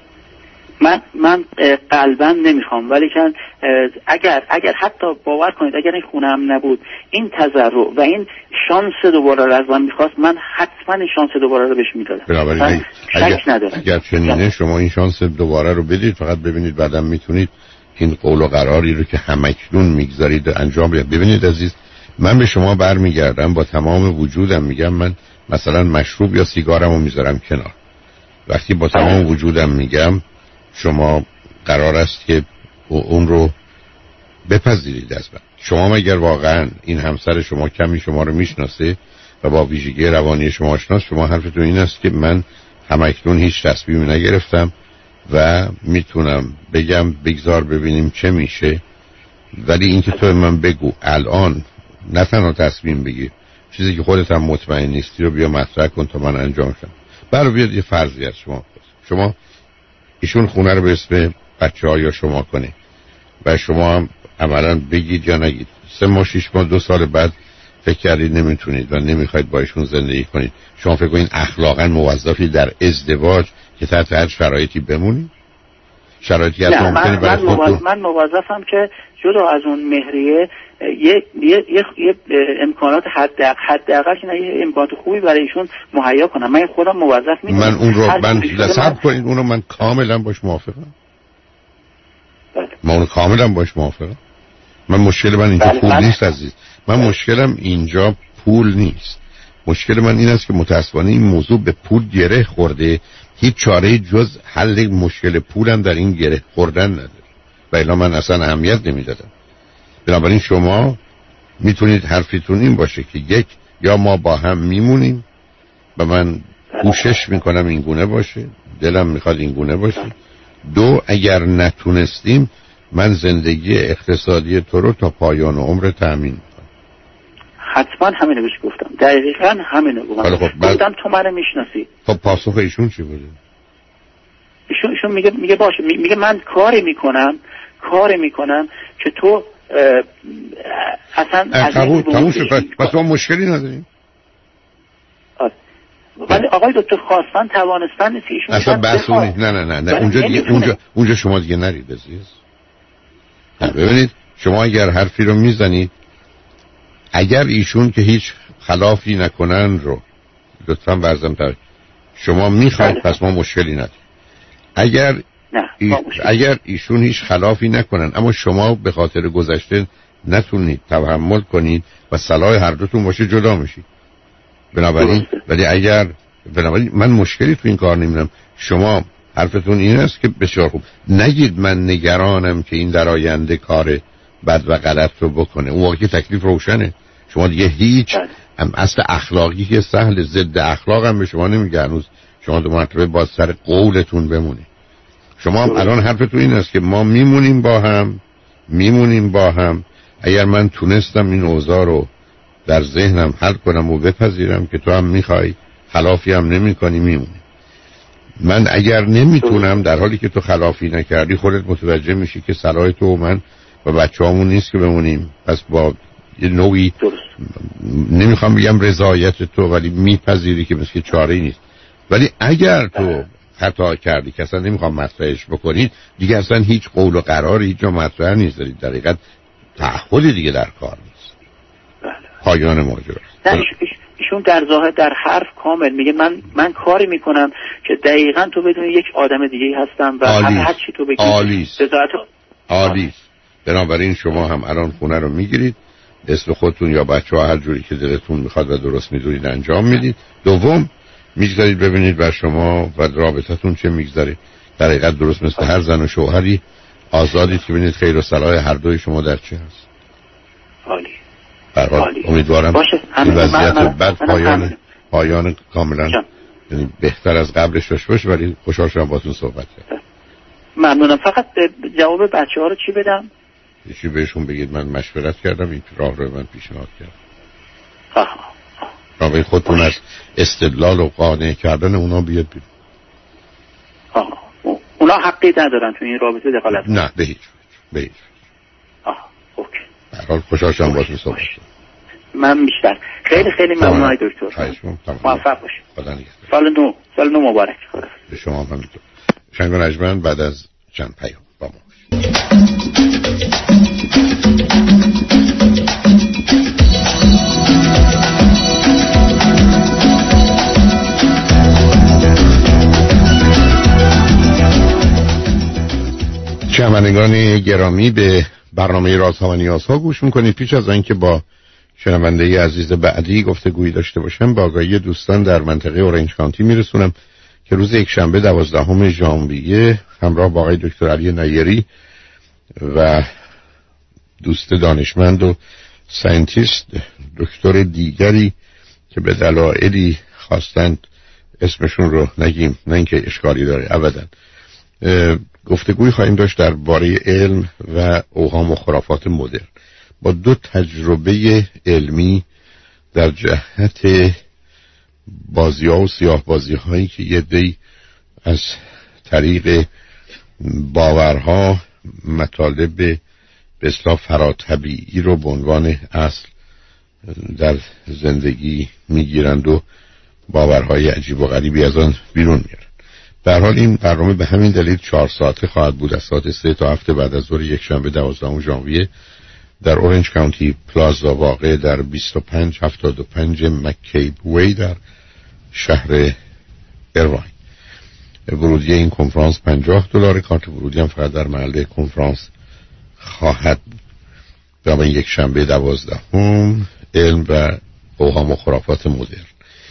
من قلبا نمیخوام، ولی که اگر حتی باور کنید اگر این خونه هم نبود، این تضرع و این شانس دوباره رو از من میخواست، من حتما این شانس دوباره رو بهش میدادم. بنابراین اگر چنینه شما این شانس دوباره رو بدید، فقط ببینید بعدم میتونید این قول و قراری رو که همکنون میگذارید انجام بدید. ببینید عزیز، من به شما برمیگردم با تمام وجودم میگم من مثلا مشروب یا سیگارمو میذارم کنار. وقتی با تمام وجودم میگم شما قرار است که اون رو بپذیرید از من. شما مگر واقعا این همسر شما کمی شما رو میشناسه و با ویژگی روانی شما آشناست؟ شما حرفتون این است که من همکنون هیچ تصمیمی نگرفتم و میتونم بگم بگذار ببینیم چه میشه، ولی این که تو من بگو الان نه تنها تصمیم بگیر، چیزی که خودت هم مطمئن نیستی رو بیا مطرح کن تا من انجام شم. برای بیاد یه فرضی از شما ایشون خونه رو به اسم بچه‌ها یا شما کنه و شما هم عملاً بگید یا نگید 3 ماه 6 ماه 2 سال بعد فکر کردید نمیتونید و نمیخواید با ایشون زندگی کنید، شما فکر کنید اخلاقاً موظفی در ازدواج که تحت هر شرایطی بمونید؟ شرایطی هست ممکنه برای خودتون؟ من موظفم که جدا از اون مهریه یه امکانات حداقل که یه امکانات خوبی برای ایشون مهیا کنم. من خودم موظف میشم. من اون رو من صبر کنید، اون رو من کاملا باش موافقم. من اون کاملا باش موافقم. من مشکل من اینجا پول نیست عزیز. من مشکلم اینجا پول نیست. مشکل من این است که متاسفانه این موضوع به پول گره خورده. هیچ چاره جز حل مشکل پولم در این گره خوردن نداره و الا من اصلا اهمیت نمیدادم. بنابراین شما میتونید حرفتون این باشه که یک، یا ما با هم میمونیم و من کوشش میکنم این گونه باشه، دلم میخواد این گونه باشه. 2، اگر نتونستیم من زندگی اقتصادی تو رو تا پایان عمر تأمین میکنم. حتما همینو بهش گفتم، دقیقاً همینو گفتم. تو منو میشناسی. خب پاسخ ایشون چی بوده؟ ایشون میگه باشه، میگه من کاری میکنم که تو اصلا قبول تموم شد. پس ما مشکلی نداریم. ولی آقای دکتر خواستن توانستن نیست ایشون اصلا بحث نه اونجا شما دیگه نرید عزیز. ببینید شما اگر حرفی رو میزنید، اگر ایشون که هیچ خلافی نکنن رو لطفاً برزم تا شما میخواید پس ما مشکلی نداریم. اگر ایشون هیچ خلافی نکنن اما شما به خاطر گذشته نتونید تحمل کنید و صلاح هر دوتون باشه جدا میشید. بنابراین من مشکلی تو این کار نمیدونم. شما حرفتون این است که بسیار خوب، نگید من نگرانم که این در آینده کار بد و غلط رو بکنه. اون واقعی تکلیف روشنه. شما دیگه هیچ اصل اخلاقی که سهل، ضد اخلاق هم به شما نمیگه. هنوز شما 2 مرتبه با سر قولتون بمونید. شما هم الان حرفتون این است که ما میمونیم با هم. اگر من تونستم این اوضاع رو در ذهنم حل کنم و بپذیرم که تو هم میخوای، خلافی هم نمی کنی، میمونی. من اگر نمیتونم، در حالی که تو خلافی نکردی، خودت متوجه میشی که صلاح تو و من و بچه‌هامون نیست که بمونیم. پس با یه نوعی نمیخوام بگم رضایت تو، ولی میپذیری که مثل چاره‌ای نیست. ولی اگر تو خطا کردی که اصلا نمیخوام مطرحش بکنید، دیگه اصلا هیچ قول و قراری هیچ جا مطرح نیست. دارید در حقیقت تعهدی دیگه در کار نیست. پایان ماجرا. ایشون در ظاهر در حرف کامل میگه من کاری میکنم که دقیقاً تو بدون یک آدم دیگه هستم و هر چی تو بگی عالی. بنابراین شما هم الان خونه رو میگیرید، اسم خودتون یا بچه‌ها هر جوری که دلتون میخواد و درست میدونید انجام میدید. دوم، میگذارید ببینید بر شما و رابطتون چه میگذاره. در حقیقت درست مثل هر زن و شوهری آزادید که ببینید خیر و صلاح هر دوی شما در چه هست. عالی. امیدوارم این وضعیت بعد پایان کاملا یعنی بهتر از قبلش داشته باشه. ولی خوشحال شدم باهاتون صحبت کردم. ممنونم. فقط جواب بچه‌ها رو چی بدم؟ یکی بهشون بگید من مشورت کردم، این راه رو من پیشنهاد کردم. رابطه خودتون از استدلال و قانع کردن اونا بیاد بیرون. اونا حقی ندارن تو این رابطه دخالت؟ نه، به هیچ وجه. اوکی. در حال خوشحال شدم باهاتون صحبت کردم. من بیشتر. خیلی ممنون آقای دکتر. موفق باشید. خدا نگهدار. سال نو مبارک. به شما هم همینطور. شنگ و نجمن بعد از چند پیام با ما شنوندگان گرامی، به برنامه رازها و نیازها گوش میکنید. پیش از اینکه با شنونده عزیز بعدی گفتگویی داشته باشم، با آگاهی دوستان در منطقه اورنج کانتی میرسونم که روز یکشنبه 12 ژانویه همراه با آقای دکتر علی نیری و دوست دانشمند و ساینتیست دکتر دیگری که به دلایلی خواستند اسمشون رو نگیم، نه اینکه اشکالی داره ابدا، گفتگوی خواهیم داشت درباره علم و اوهام و خرافات مدرن با 2 تجربه علمی در جهت بازی‌ها و سیاه بازی‌هایی که یه دی از طریق باورها مطالب به اصطلاح فراتبیعی رو به عنوان اصل در زندگی میگیرند و باورهای عجیب و غریبی از آن بیرون میارن. در حال این برنامه به همین دلیل 4 ساعته خواهد بود، از ساعت 3 تا 7 بعد از ظهر یکشنبه 12 ژانویه در اورنج کانتی پلازا واقع در 2575 مکیب وی در شهر ایرواین. ورودی این کنفرانس $50. کارت ورودی هم فقط در محل کنفرانس خواهد بود. در این یک شنبه 12 علم و اوهام و خرافات مدرن.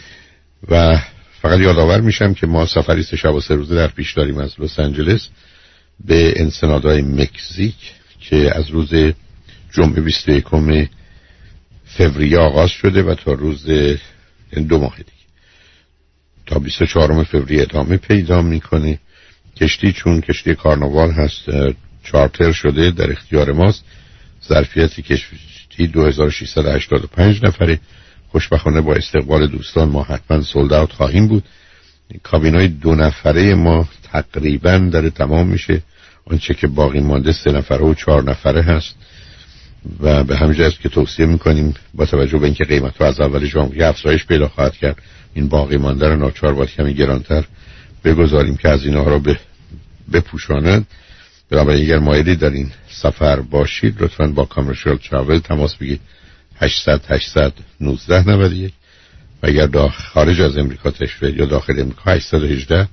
و فقط یادآور میشم که ما سفری 3 شب و 3 روزه در پیش داریم از لس آنجلس به انسنادای مکزیک که از روز جمعه 21 فوریه آغاز شده و تا روز 2 ماه دیگه تا 24 فوریه ادامه پیدا میکنه. کشتی چون کشتی کارناوال هست چارتر شده، در اختیار ماست. ظرفیت کشتی 2685 نفره. خوشبختانه با استقبال دوستان ما حتما سولد اوت خواهیم بود. کابینای 2 نفره ما تقریبا داره تمام میشه، آنچه که باقی مانده 3 نفره و 4 نفره هست و به همین جهت که توصیه میکنیم با توجه به اینکه قیمت‌ها از اول ژانویه افزایش پیدا خواهد کرد، این باقی مانده رو ناچار باید کمی گرانتر بگذاریم که از اینها رو بپوشاند. بنابراین اگر مایلی در این سفر باشید لطفاً با کامرشال تراول تماس بگیرید 800 819 91 و اگر خارج از امریکا تشریف یا داخل امریکا 818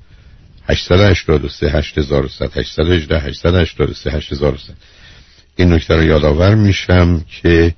883 8100 818 883 8100. این نکته رو یادآور میشم که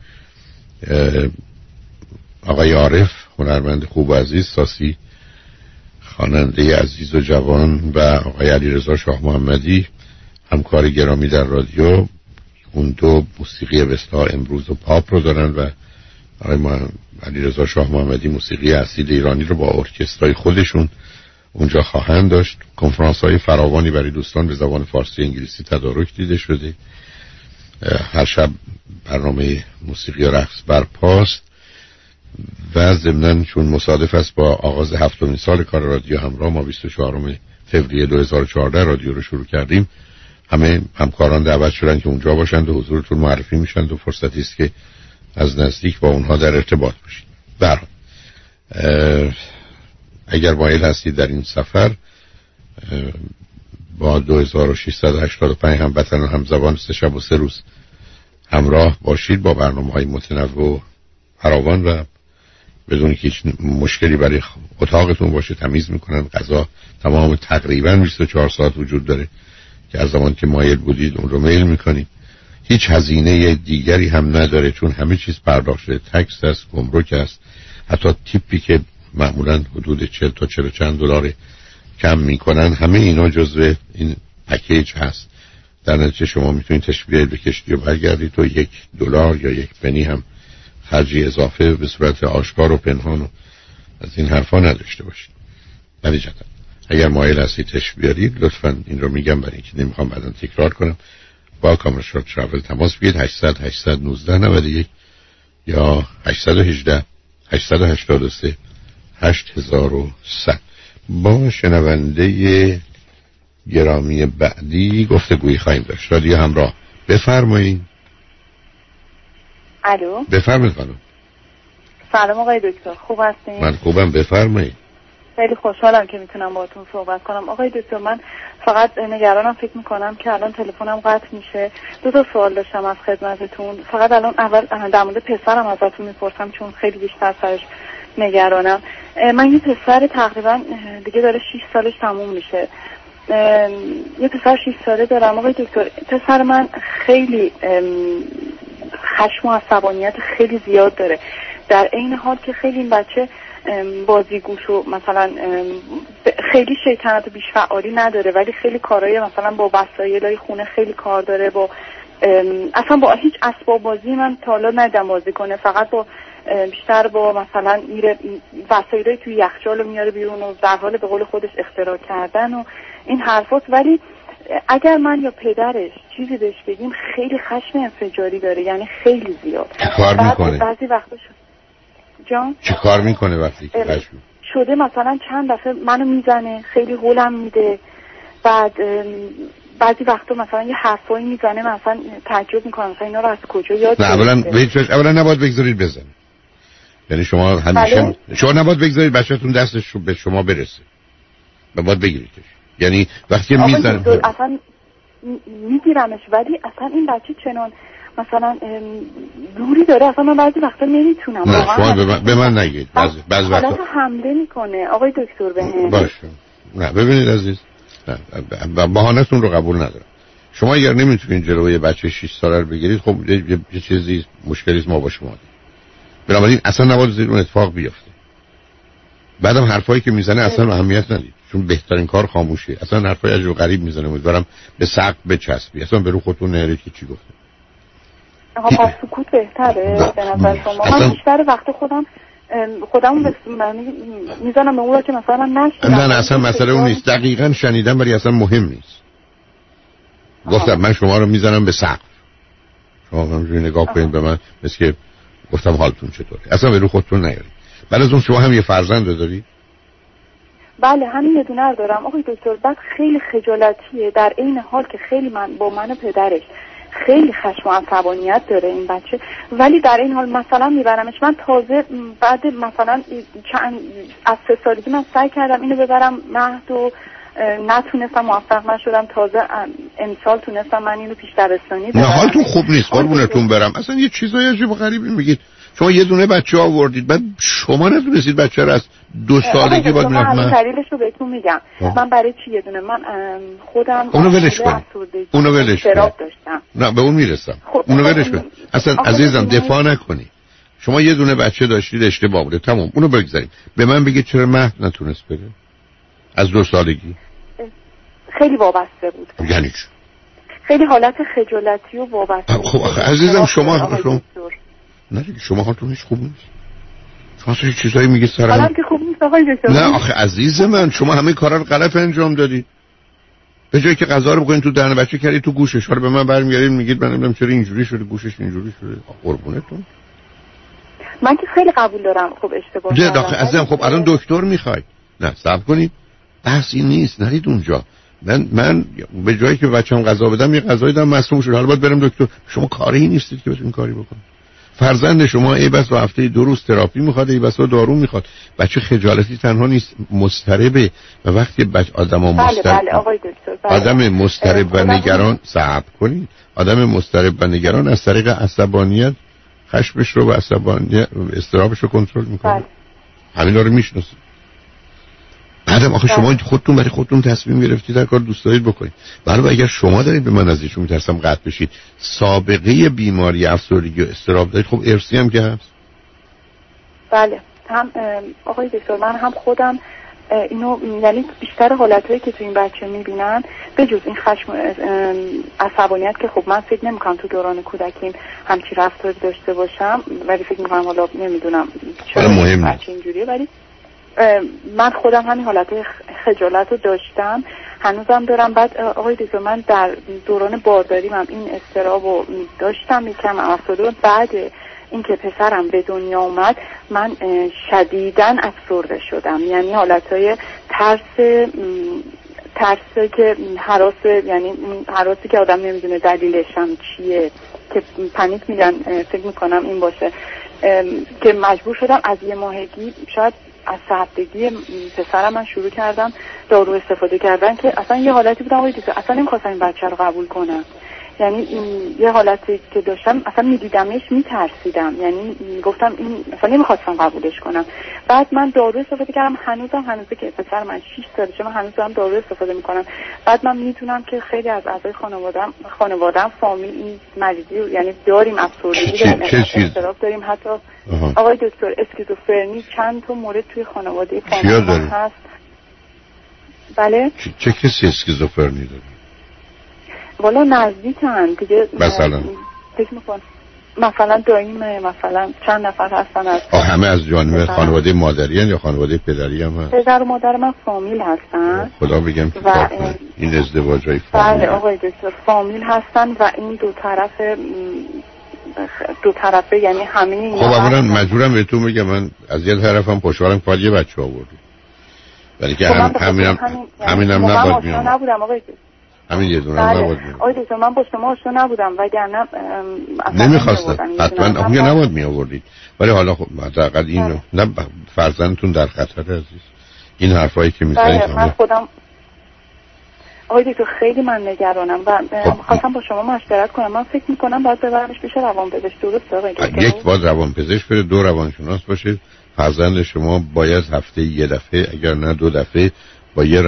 آقای عارف هنرمند خوب و عزیز ساسی، خواننده عزیز و جوان، و آقای علیرضا شاه محمدی همکار گرامی در رادیو، اون 2 موسیقی به اصطلاح امروز و پاپ رو دارن و آقای علیرضا شاه محمدی موسیقی اصیل ایرانی رو با ارکسترای خودشون اونجا خواهند داشت. کنفرانس‌های فراوانی برای دوستان به زبان فارسی انگلیسی تدارک دیده شده. هر شب برنامه موسیقی و رقص برپاست و ضمناً چون مصادف است با آغاز 7مین سال کار رادیو همراه، ما 24 فوریه 2014 رادیو رو شروع کردیم. همه همکاران دعوت شدن که اونجا باشند و حضورتون معرفی میشن و فرصتی است که از نزدیک با اونها در ارتباط باشید. برای اگر مایل هستید در این سفر با 2685 هموطن و همزبان 3 شب و 3 روز همراه باشید با برنامه‌های متنوع فراوان و بدون که هیچ مشکلی برای اتاقتون باشه تمیز میکنن. غذا تمام تقریبا 24 ساعت وجود داره که از زمان که مایل بودید اون رو میل میکنید. هیچ هزینه دیگری هم نداره چون همه چیز پرداخت شده، تکس است، گمرک است، حتی تیپی که معمولا حدود 40 تا 40 چند دلار کم میکنن، همه اینا جزو این پکیج هست. در نتیجه شما میتونید تشبیه به کشتی و برگردید و $1 یا 1 پنی هم خرجی اضافه به صورت آشکار و پنهان و از این حرفا نداشته باشید. نتیجتا اگر مایل هستید تشبیه لطفاً این رو میگم برای اینکه نمیخوام بعداً تکرار کنم. با کامرشال ترافل تماس بگیرید 800 819 91 یا 818 883 8100. با شنونده گرامی بعدی گفتگویی خواهیم داشت. رادیو همراه، بفرمایید. الو، بفرمایید خانم. سلام آقای دکتر، خوب هستین؟ من خوبم، بفرمایید. خیلی خوشحالم که میتونم باهاتون صحبت کنم. آقای دکتر، من فقط نگرانم، فکر میکنم که الان تلفنم قطع میشه. 2 سوال داشتم از خدمتتون. فقط الان اول در مورد پسرم ازتون میپرسم چون خیلی بیشتر سرش نگرانم. من یه پسر تقریبا دیگه داره 6 سالش تموم میشه. یه پسر 6 ساله دارم آقای دکتر. پسر من خیلی خشم و عصبانیت خیلی زیاد داره، در عین حال که خیلی این بچه بازیگوش و مثلا خیلی شیطنت و بیش فعالی نداره، ولی خیلی کارهای مثلا با وسایلای خونه خیلی کار داره، با اصلا با هیچ اسباب بازی من تا حالا ندیدم بازی کنه، فقط با بیشتر با مثلا میره وسایلای توی یخچال رو میاره بیرون و در حال به قول خودش اختراع کردن و این حرفات. ولی اگر من یا پدرش چیزی بهش بگیم خیلی خشم انفجاری داره، یعنی خیلی زیاد. کار میکنه؟ بعضی وقتا جان چه کار میکنه وقتی که خشم شده؟ مثلا چند دفعه منو میزنه، خیلی هولم میده. بعد بعضی وقتا مثلا یه حرفایی میزنه، مثلا تعجب میکنم مثلا اینا رو از کجا یاد گرفته. اولا نباید بگذارید بزنه. یعنی شما همیشه شما نباید بگذارید بچه‌تون دستش به شما برسه. باید بگیریدش. یعنی وقتی میزنه اصلا میگیرمش، ولی اصلا این بچه چنان مثلا دوری داره، اصلا من بعضی وقتا نمیتونم. نه شما به من نگید. بعضی وقتا حمله میکنه آقای دکتر بهم. باشه. نه ببینید عزیز، بهانه‌تون رو قبول ندارم. شما اگر نمیتونید جلوی بچه 6 ساله رو بگیرید، خب یه چیزی مشکلی ما با شما داریم. بنابراین اصلا نباید اون اتفاق بیفته. بعدم حرفایی که میزنه اصلا اهمیت ندید، چون بهترین کار خاموشی. اصلا حرفای عجیب غریب میزنه، امیدوارم به سقف بچسبی. اصلا به رو خودتون نرید که چی گفته. آقا سکوت بهتره به نظر شما؟ من بیشتر وقت خودم میزنم به اون که مثلا نشنیدم. نه اصلا مسئله اون نیست. دقیقاً شنیدم ولی اصلا مهم نیست. گفتم من شما رو میزنم به سقف، شما همینجوری نگاه کنید به من مثل که گفتم حالتون چطوره. اصلا به رو خودتون نیارید. بعد از اون شما هم یه فرزند داری؟ بله همین یه دونه رو دارم آقای دکتر. بعد خیلی خجالتیه، در عین حال که خیلی با من و پدرش خیلی خشم و عصبانیت داره این بچه، ولی در این حال مثلا میبرمش. من تازه بعد مثلا از 3 سالگی من سعی کردم اینو ببرم مهد و نتونستم، موفق نشدم. تازه امسال تونستم من اینو پیش دبستانی ببرم. نه حالتون خوب نیست قربونتون برم. اصلا یه چیزای عجیب و غریبی میگید. شما یه دونه بچه آوردید، بعد شما نتونستید بچه رو از 2 سالگی بعد من دلیلش رو بهتون میگم. من برای چی یه دونه من خودم اونو ولش کن. نه به اون میرسم. اونو ولش کن. اصلا عزیزم دفاع نکنی. شما یه دونه بچه داشتید اشتباه بوده، تمام. اونو بگذارید. به من بگید چرا مهد نتونست بره از 2 سالگی؟ خیلی وابسته بود. یعنی چی؟ خیلی حالت خجالتی و وابسته. خب عزیزم شما نه شما حالتون هیچ خوب نیست. شما هیچ چیزایی میگید سر حالا که خوب نیست آقای دکتر. نه آخه عزیز من شما همه کارا رو غلط انجام دادید. به جایی که غذا رو بکنید تو دهن بچه کردید تو گوشش. حالا به من برمیگردید میگید من نمیدونم چرا اینجوری شده گوشش اینجوری شده. قربونتون. من که خیلی قبول دارم خب اشتباه کردم. نه عزیزم خب الان دکتر میخواید. نه صبر کنید. بحثی نیست. نرید اونجا. من به جایی که بچه‌م غذا بدم یه غذایی دادم مصدوم شد. حالا باید برم دکتر. شما کاری نیستید که بتونید کاری بکنید. فرزند شما ای بس هفته 2 روز تراپی میخواد ای بس دارو میخواد. بچه خجالتی تنها نیست مضطربه و وقتی آدمو مضطرب آقای دکتر آدم مضطرب و نگران صبر کنید. آدم مضطرب و نگران از طریق عصبانیت خشمش رو و عصبانیت اضطرابش رو کنترل میکنه. همینا رو میشناسید. بعدم آخه شما خودتون برای خودتون تصمیم گرفتید در کار دوست دارید بکنید. ولی اگر شما دارید به من از ایشون میترسم قطع بشید سابقه بیماری افسردگی و اضطراب دارید، خب ارثی هم که هست. بله هم آقای دکتر من هم خودم اینو یعنی بیشتر حالتایی که تو این بچه میبینن به جز این خشم عصبانیت که خب من فکر نمیکنم تو دوران کودکیم همچی رفتاری داشته باشم، ولی فکر میکنم حالا نمیدونم چرا بچه اینجوریه، ولی من خودم همین حالتهای خجالت رو داشتم هنوزم دارم. بعد آقای دکتر من در دوران بارداری من این اضطراب رو داشتم یکم افسرده. بعد اینکه پسرم به دنیا اومد من شدیداً افسرده شدم، یعنی حالتهای ترس که هراس، یعنی هراسی که آدم نمیدونه دلیلش هم چیه که پنیک میگن، فکر میکنم این باشه که مجبور شدم از یه ماهگی شاید از 3 هفتگی پسرم من شروع کردم دارو استفاده کردن که اصلا یه حالتی بودم آقای دکتر اصلا نمیخواستم این بچه رو قبول کنم. یعنی این یه حالتی که داشتم اصلا میدیدمش میترسیدم، یعنی گفتم این اصلا نمیخواستم قبولش کنم. بعد من دارو استفاده کردم، هنوزه که پسر من 6 سالشه من هنوز دارم دارو استفاده میکنم. بعد من میدونم که خیلی از اعضای خانواده‌ام فامیل این مریضی یعنی داریم، افسردگی داریم، اضطراب داریم، حتی آقای دکتر اسکیزوفرنی چند تا مورد توی خانواده فامیل هست. بله چه کسی اسکیزوفرنی داره؟ والا نزدیکن دیگه. مثلا فکر میکنم مثلا داییمه، مثلا چند نفر هستن از همه از جانب خانواده مادری یا خانواده پدری هم هست؟ پدر و مادر من فامیل هستن. خدا بگم که این ازدواجای فامیل. بله آقای دکتر فامیل هستن و این دو طرفه یعنی همه این. خب اولا مجبورم بهتون بگم من از یه طرفم خوشحالم که یه بچه آوردی، ولی که همینم نباید میام. نبودم آقای دکتر، همین یه دونه نباید میام. آقای دکتر من با شما آشنا نبودم وگرنه نمیخواستم حتما اون نباید می آوردید، ولی حالا خب حداقل این نه فرزندتون در خطر عزیز. این حرفایی که میزنید من خودم آقای دکتر خیلی من نگرانم و خواستم با شما مشورت کنم. من فکر میکنم باید ببرمش پیش روانپزشک. درسته آقای دکتر؟ یک باید روانپزشک بره، 2 روانشناس باشه. فرزند شما باید هفته 1 دفعه اگر نه 2 دفعه با یه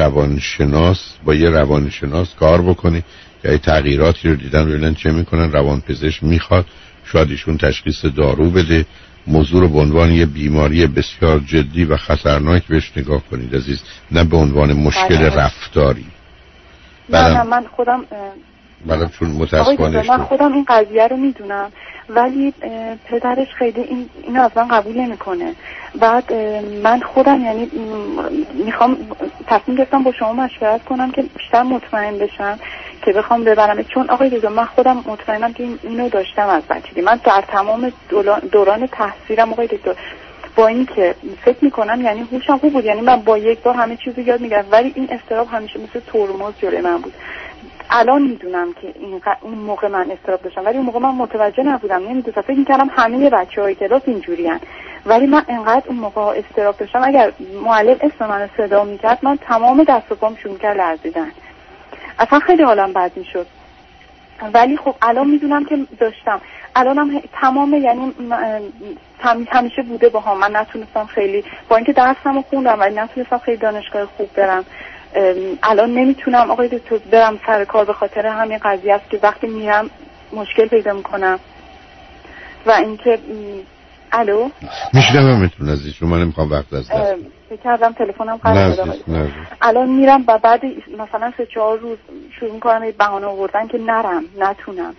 روانشناس کار بکنی که ای تغییراتی رو دیدن ببینن چه میکنن. روانپزشک میخواد شاید ایشون تشخیص دارو بده، موضوع رو به عنوان یه بیماری بسیار جدی و خطرناک بهش نگاه کنید عزیز، نه به عنوان مشکل رفتاری. نه من خودم چون متاسفانه من خودم این قضیه رو میدونم، ولی پدرش خیلی اینو از من قبول نمیکنه. بعد من خودم یعنی میخوام تصمیم گرفتم با شما مشورت کنم که بیشتر مطمئن بشم که بخوام ببرم، چون آقای دکتر من خودم مطمئنم که اینو داشتم از بچگی. من در تمام دوران تحصیلم آقای دکتر با این که فکر میکنم یعنی هوشم خوب بود، یعنی من با یک بار همه چیزو یاد میگیرم، ولی این اضطراب همیشه مثل ترمز جلوی من بود. الان میدونم که این موقع من اضطراب داشتم، ولی اون موقع من متوجه نبودم، نمیدونستم، فکر میکردم همه بچه‌های کلاس اینجوریان، ولی من انقدر اون موقع اضطراب داشتم اگر معلم اسم منو صدا میکرد من تمام دست و پام شروع کرد لرزیدن، اصلا خیلی حالم بد میشد. ولی خب الان میدونم که داشتم، الانم تمام یعنی همیشه بوده باها. من نتونستم خیلی با اینکه درسمو خوندم ولی نتونستم خیلی دانشگاه خوب برم. الان نمیتونم آقای دکتر برم سر کار به خاطر همین قضیه است که وقتی میرم مشکل پیدا میکنم. و اینکه الو میشنم میتونم عزیز، شما نمیخوام وقت از دست فکر کردم تلفنم قطع شده. الان میرم و بعد مثلا 3-4 روز شروع میکنم بهانه آوردن که نرم، نتونم.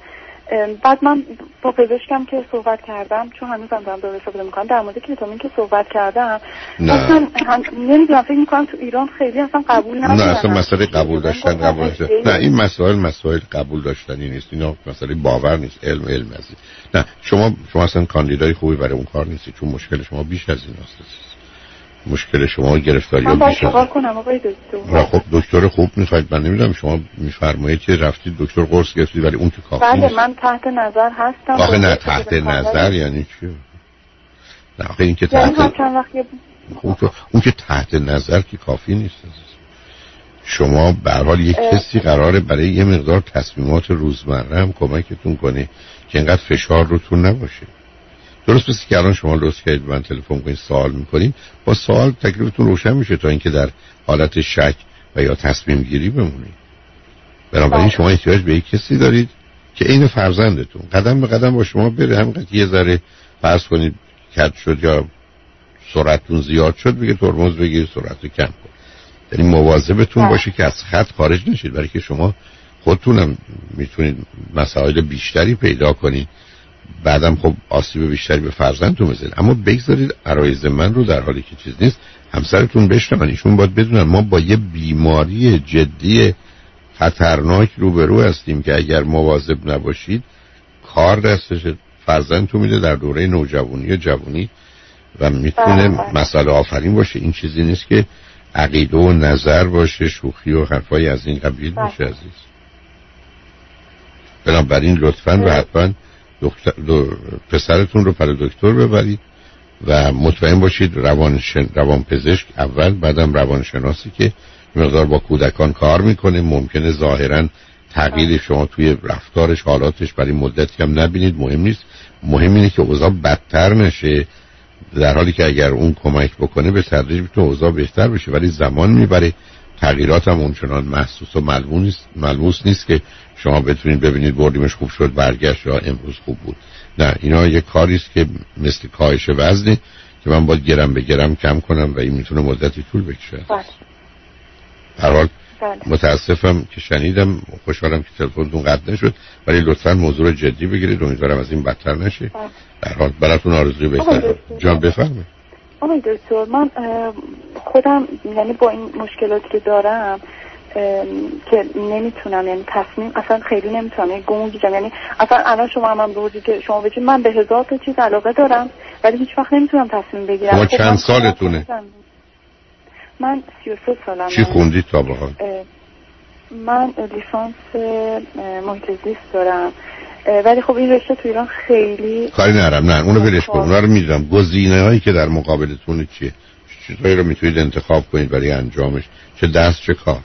بعد من با پزشکم که صحبت کردم، چون هنوزم دارم درست استفاده میکنم در مورد کتامین که صحبت کردم، اصلا نمیدونم فکر میکنم تو ایران خیلی اصلا قبول ندارن. نه اصلا مسئله قبول داشتن نه این مسائل قبول داشتنی نیست، اینا مسئله باور نیست، علم عزیز. نه شما اصلا کاندیدای خوبی برای اون کار نیستی، چون مشکل شما بیش از این است. مشکل شما گرفتاری من بیش از کنم آقای دکتر. خب دکتر خوب میخواید، من نمیدونم شما میفرمایید که رفتید دکتر قرص گرفتید ولی اون که کافی بله نیست. من تحت نظر هستم. آخه نه تحت نظر یعنی چی؟ نه آخه این که تحت اون که تحت نظر که کافی نیست. شما به هر حال یک کسی قراره برای یه مقدار تصمیمات روزمره هم کمکتون کنه که اینقدر فشار روتون نباشه. درست مثل که الان شما لطف کردید من تلفن کنید سوال میکنید، با سوال تکلیفتون روشن میشه تا اینکه در حالت شک و یا تصمیم گیری بمونید. بنابراین شما احتیاج به یک کسی دارید که عین فرزندتون قدم به قدم با شما بره، همینقدر یه ذره فرض کنید کج شد یا سرعتتون زیاد شد بگه ترمز بگیر سرعت کم کن، یعنی مواظبتون باشه که از خط خارج نشید، برای که شما خودتونم میتونید مسائل بیشتری پیدا کنید، بعدم خب آسیب بیشتری به فرزندتون بزنید. اما بگذارید عرایض من رو در حالی که چیز نیست همسرتون بشنون، ایشون باید بدونن ما با یه بیماری جدی خطرناک روبرو هستیم که اگر مواظب نباشید کار دستش فرزندتون میده در دوره نوجوانی و جوانی و میتونه مسئله آفرین باشه. این چیزی نیست که عقیده و نظر باشه، شوخی و حرفای از این قبیل باشه عزیز. بنابراین لطفاً و حتماً پسرتون رو پر دکتر ببرید و مطمئن باشید روانپزشک اول، بعدم روانشناسی که مقدار با کودکان کار میکنه. ممکنه ظاهرا تغییر شما توی رفتارش حالاتش برای مدتی هم نبینید، مهم نیست، مهم اینه که اوضاع بدتر نشه، در حالی که اگر اون کمک بکنه به تدریج میتونه اوضاع بهتر بشه، ولی زمان میبره. تغییرات هم اونچنان محسوس و ملموس نیست که شما بتونید ببینید بردیمش خوب شد برگشت یا امروز خوب بود. نه اینا یه کاری است که مثل کاهش وزنه که من باید گرم به گرم کم کنم و این میتونه مدتی طول بکشه. هر حال متاسفم که شنیدم، خوشحالم که تلفنتون قطع نشد، ولی لطفاً موضوع رو جدی بگیرید، امیدوارم از این بدتر نشه. در حال براتون آرزوی بهتر. جان بفرمایید. آقای دکتر من خودم یعنی با این مشکلاتی که دارم که نمیتونم یعنی تصمیم اصلا خیلی نمیتونم، یعنی گم گیجم، یعنی اصلا الان شما هم روزی که شما بگید من به 1000 تا چیز علاقه دارم ولی هیچ وقت نمیتونم تصمیم بگیرم. شما چند سالتونه؟ من 33 سالمه. چی خوندید تا به حال؟ من لیسانس محیط زیست دارم ولی خب این رشته تو ایران خیلی کاری ندارم. نه اونو ولش کن، اونا رو میدونم. گزینه‌هایی که در مقابلتون چیه؟ چیزایی رو میتونید انتخاب کنید برای انجامش، چه درس چه کار.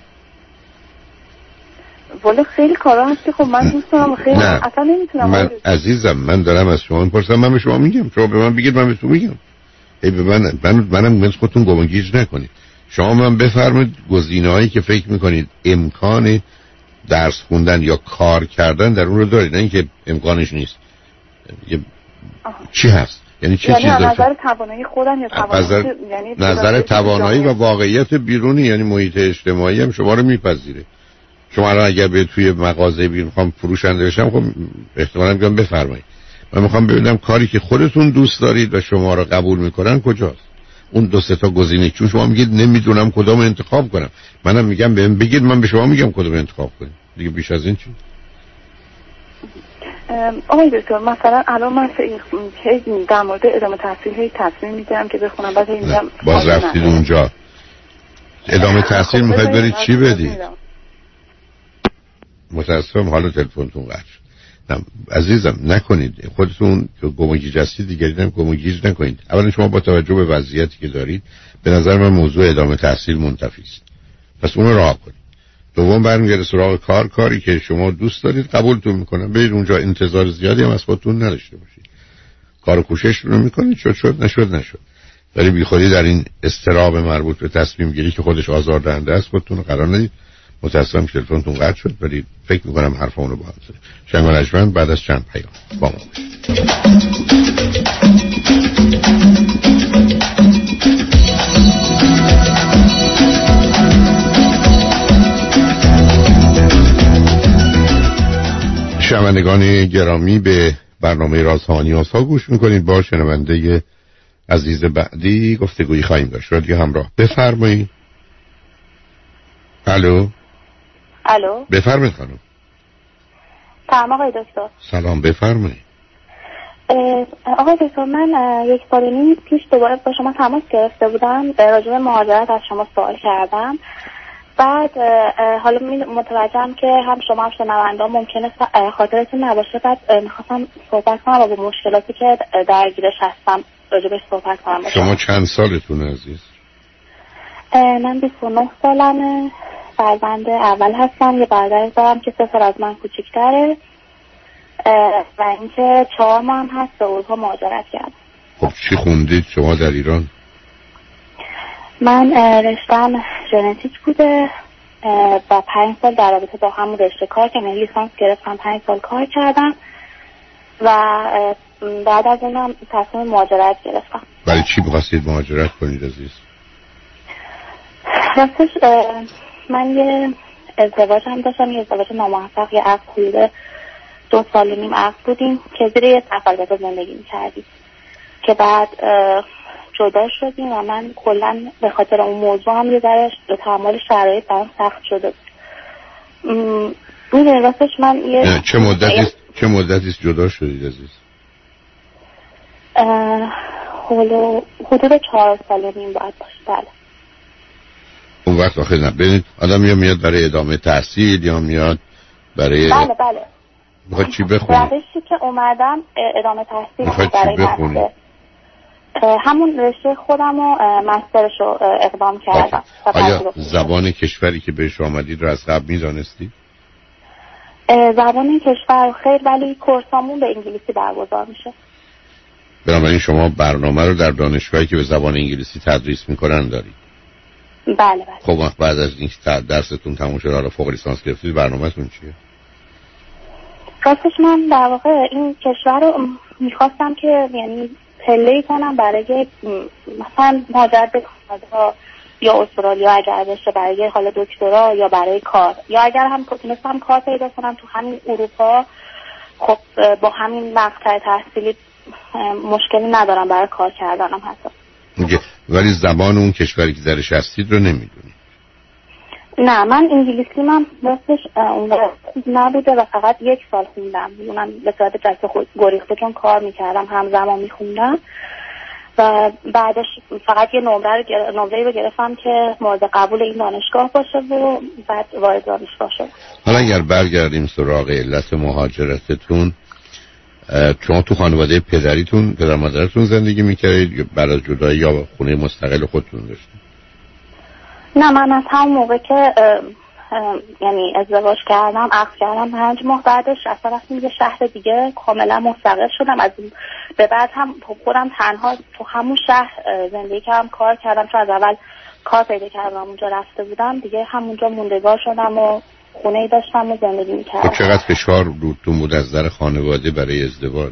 والا خیلی کارا هست که خب من دوست دارم خیلی اصلا نمیتونم. من عزیزم من دارم از شما میپرسم، من به شما میگم، شما به من بگید من به تو میگم. ای به منم مثل خودتون گم و گیج نکنید. شما من بفرمایید گزینه‌هایی که فکر میکنید امکان درس خوندن یا کار کردن در اون رو دارید، نه اینکه امکانش نیست. چی هست؟ یعنی چه چیزی؟ یعنی نظر توانایی خودم یا توانایی یعنی نظر توانایی و واقعیت بیرونی، یعنی محیط اجتماعی هم شما رو میپذیره. شما الان اگر به توی مغازه میخوام فروشنده بشم، خب احتمالاً میگم بفرمایید. من میخوام ببینم کاری که خودتون دوست دارید و شما رو قبول میکنن کجاست. اون دو سه تا گزینه، چون شما میگید نمیدونم کدوم انتخاب کنم، منم میگم بهم بگید، من به شما میگم کدوم انتخاب کنید. دیگه بیش از این چی؟ آقای دکتر مثلا الان من در مورد ادامه تحصیل هی تصمیم میگیرم که بخونم، بعد میگم باز رفتید اونجا. ادامه تحصیل میخواید برید چی بدید؟ متاسفم حالا تلفنتون قطع شد. عزیزم نکنید خودتون گم و گیج هستید، دیگری هم گم و گیج نکنید. اولا شما با توجه به وضعیتی که دارید به نظر من موضوع ادامه تحصیل منتفی است، پس اون رو رها کنید. دوم برمیگرده سراغ کاری که شما دوست دارید، قبولتون میکنم، برید اونجا، انتظار زیادی هم از خودتون نداشته باشید. کار و کوشش رو میکنید، شد نشد، ولی بیخودی در این اضطراب مربوط به تصمیم گیری که خودش آزاردهنده است خودتون رو قرار ندید. متاسفم که تلفنتون قطع شد، ولی فکر میکنم حرفمون رو با هم زدیم. شنگ و نجمن بعد از چند پیام با ما باشید. شنوندگان گرامی، به برنامه رازها و نیازها گوش میکنید. با شنونده عزیز بعدی گفتگویی خواهیم داشت. رادیو همراه، بفرمایید. الو. بفرمایید خانم. سلام آقای دکتر. سلام، بفرمایید. آقای دکتر، من 1 سال و نیم پیش دوباره با شما تماس گرفته بودم، راجع به مهاجرت از شما سوال کردم. بعد حالا متوجهم که هم شما هم شنونده ممکنه خاطرتون نباشه. بعد میخواستم صحبت کنم و با مشکلاتی که درگیرش هستم راجع بهش صحبت کنم. شما چند سالتونه عزیز؟ من 29 سالمه، فرزند اول هستم. یه برادر دارم که 3 سال از من کوچیک‌تره و اینکه 4 ماه هم هست به اروپا مهاجرت کردم. خب چی خوندید شما در ایران؟ من رشته‌ام ژنتیک بوده و 5 سال در رابطه با همون رشته کار کردم. لیسانس گرفتم، 5 سال کار کردم و بعد از اونم تصمیم مهاجرت گرفتم. برای چی بخواستید مهاجرت کنید عزیز؟ راستش من یه ازدواج هم داشتم، یه ازدواج ناموفق، یه عقد حدود 2 سال و نیم عقد بودیم که زیر یه تفاوت زندگی می‌کردیم که بعد جدا شدیم و من کلا به خاطر اون موضوع هم یه ذره تحمل شرایط برام سخت شده بود. این راستش من یه چه مدتی جدا شدید عزیز؟ حدود 4 سال و نیم باید باشه. بله. اون وقت آخه نبینید آدم یا میاد برای ادامه تحصیل یا میاد برای بله میخواد چی بخونید؟ روشی که اومدم ادامه تحصیل میخواد چی بخونید؟ همون رشته خودم و مسترشو اقدام کردم. آیا زبان کشوری که بهش آمدید رو از قبل میدانستی؟ زبان کشور خیر، ولی کورسامون به انگلیسی برگزار میشه. بنابراین شما برنامه رو در دانشگاهی که به زبان انگلیسی تدریس میکنن دارید؟ بله. خب وقت بعد از این درستون تموم شد حالا فوق لیسانس گرفتید، برنامه‌تون چیه؟ راستش من در واقع این کشور رو میخواستم که یعنی پله‌ای کنم برای مثلا مهاجرت به کانادا یا استرالیا اگر بشه، برای حالا دکترا یا برای کار، یا اگر هم تونستم کار پیدا کنم تو همین اروپا، خب با همین مقطع تحصیلی مشکلی ندارم برای کار کردنم حتی. ولی زبان اون کشوری که درش هستید رو نمیدونی؟ نه، من انگلیسی من راستش اون نبوده و فقط 1 سال خوندم. من به صورت جلسه گریخته چون کار میکردم همزمان میخوندم و بعدش فقط یه نمره رو گرفتم که مورد قبول این دانشگاه باشه و بعد وارد دانشگاه شدم. حالا اگر برگردیم سراغ علت مهاجرتتون، شما تو خانواده پدر مادرتون زندگی میکردید یا بعد از جدایی یا خونه مستقل خودتون داشتید؟ نه، من از همون موقع که یعنی ازدواج کردم، عقد کردم، 5 ماه بعدش اصلا رفتم یه شهر دیگه کاملا مستقل شدم. از به بعد هم خودم تنها تو همون شهر زندگی کردم، کار کردم. چون از اول کار پیدا کردم اونجا رفته بودم دیگه، همونجا موندگار شدم و خونه‌ای داشتم و زندگی می‌کردم. چقدر فشار روتون بود از نظر خانواده برای ازدواج؟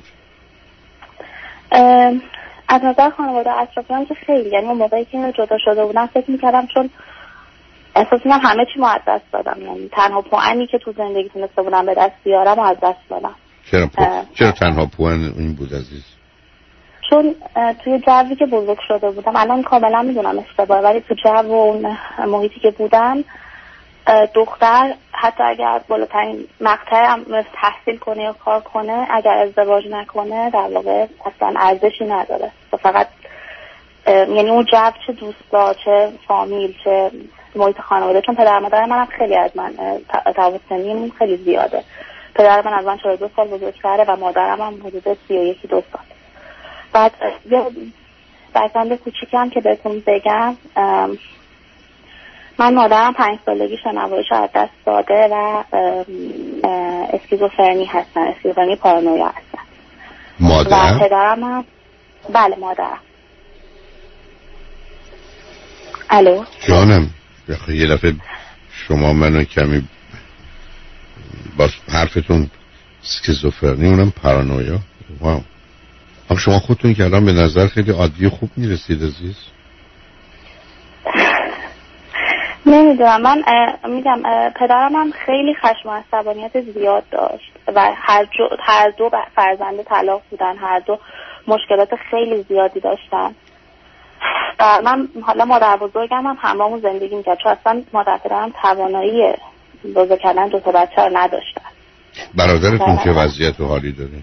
از نظر خانواده اطرافیان که خیلی، یعنی اون موقعی که جدا شده بودم فکر می‌کردم چون احساس می‌کردم همه چی رو از دست دادم، یعنی تنها پوانی که تو زندگی تونسته بودم به دست بیارم از دست دادم. چرا تنها پوان این بود عزیز؟ چون توی جوی که بزرگ شده بودم، الان کاملا میدونم اشتباهه، ولی تو جو و اون محیطی که بودم، دختر حتی اگر بالاترین مقطع تحصیل کنه یا کار کنه، اگر ازدواج نکنه در واقع اصلا ارزشی نداره. فقط یعنی اون جو، چه دوستا، چه فامیل، چه محیط خانواده. چون پدر مادر منم خیلی از من تفاوت سنی خیلی زیاده. پدر من از من 42 سال بزرگتره و مادرم هم حدود 31-2 سال. بعد یه بچه‌م کوچیکم که بهتون بگم، من مادرم 5 سالگی شنواییش از دست داده و اسکیزوفرنی هستن، اسکیزوفرنی پارانویا هستن. مادر؟ و پدرم هم بله مادرم. الو جانم، یه دفعه شما منو کمی با حرفتون اسکیزوفرنی اونم پارانویا، واو. هم شما خودتون که الان به نظر خیلی عادی خوب میرسید عزیز. نمیدونم، من میگم پدرم هم خیلی خشم و عصبانیت زیاد داشت و هر دو فرزند طلاق بودن، هر دو مشکلات خیلی زیادی داشتن و من حالا مادر بزرگم هم همراهمون زندگی میکرد چون اصلا مادر پدرم توانایی بزرگ کردن 2 بچه رو نداشتن. برادرتون چه وضعیت و حالی داره؟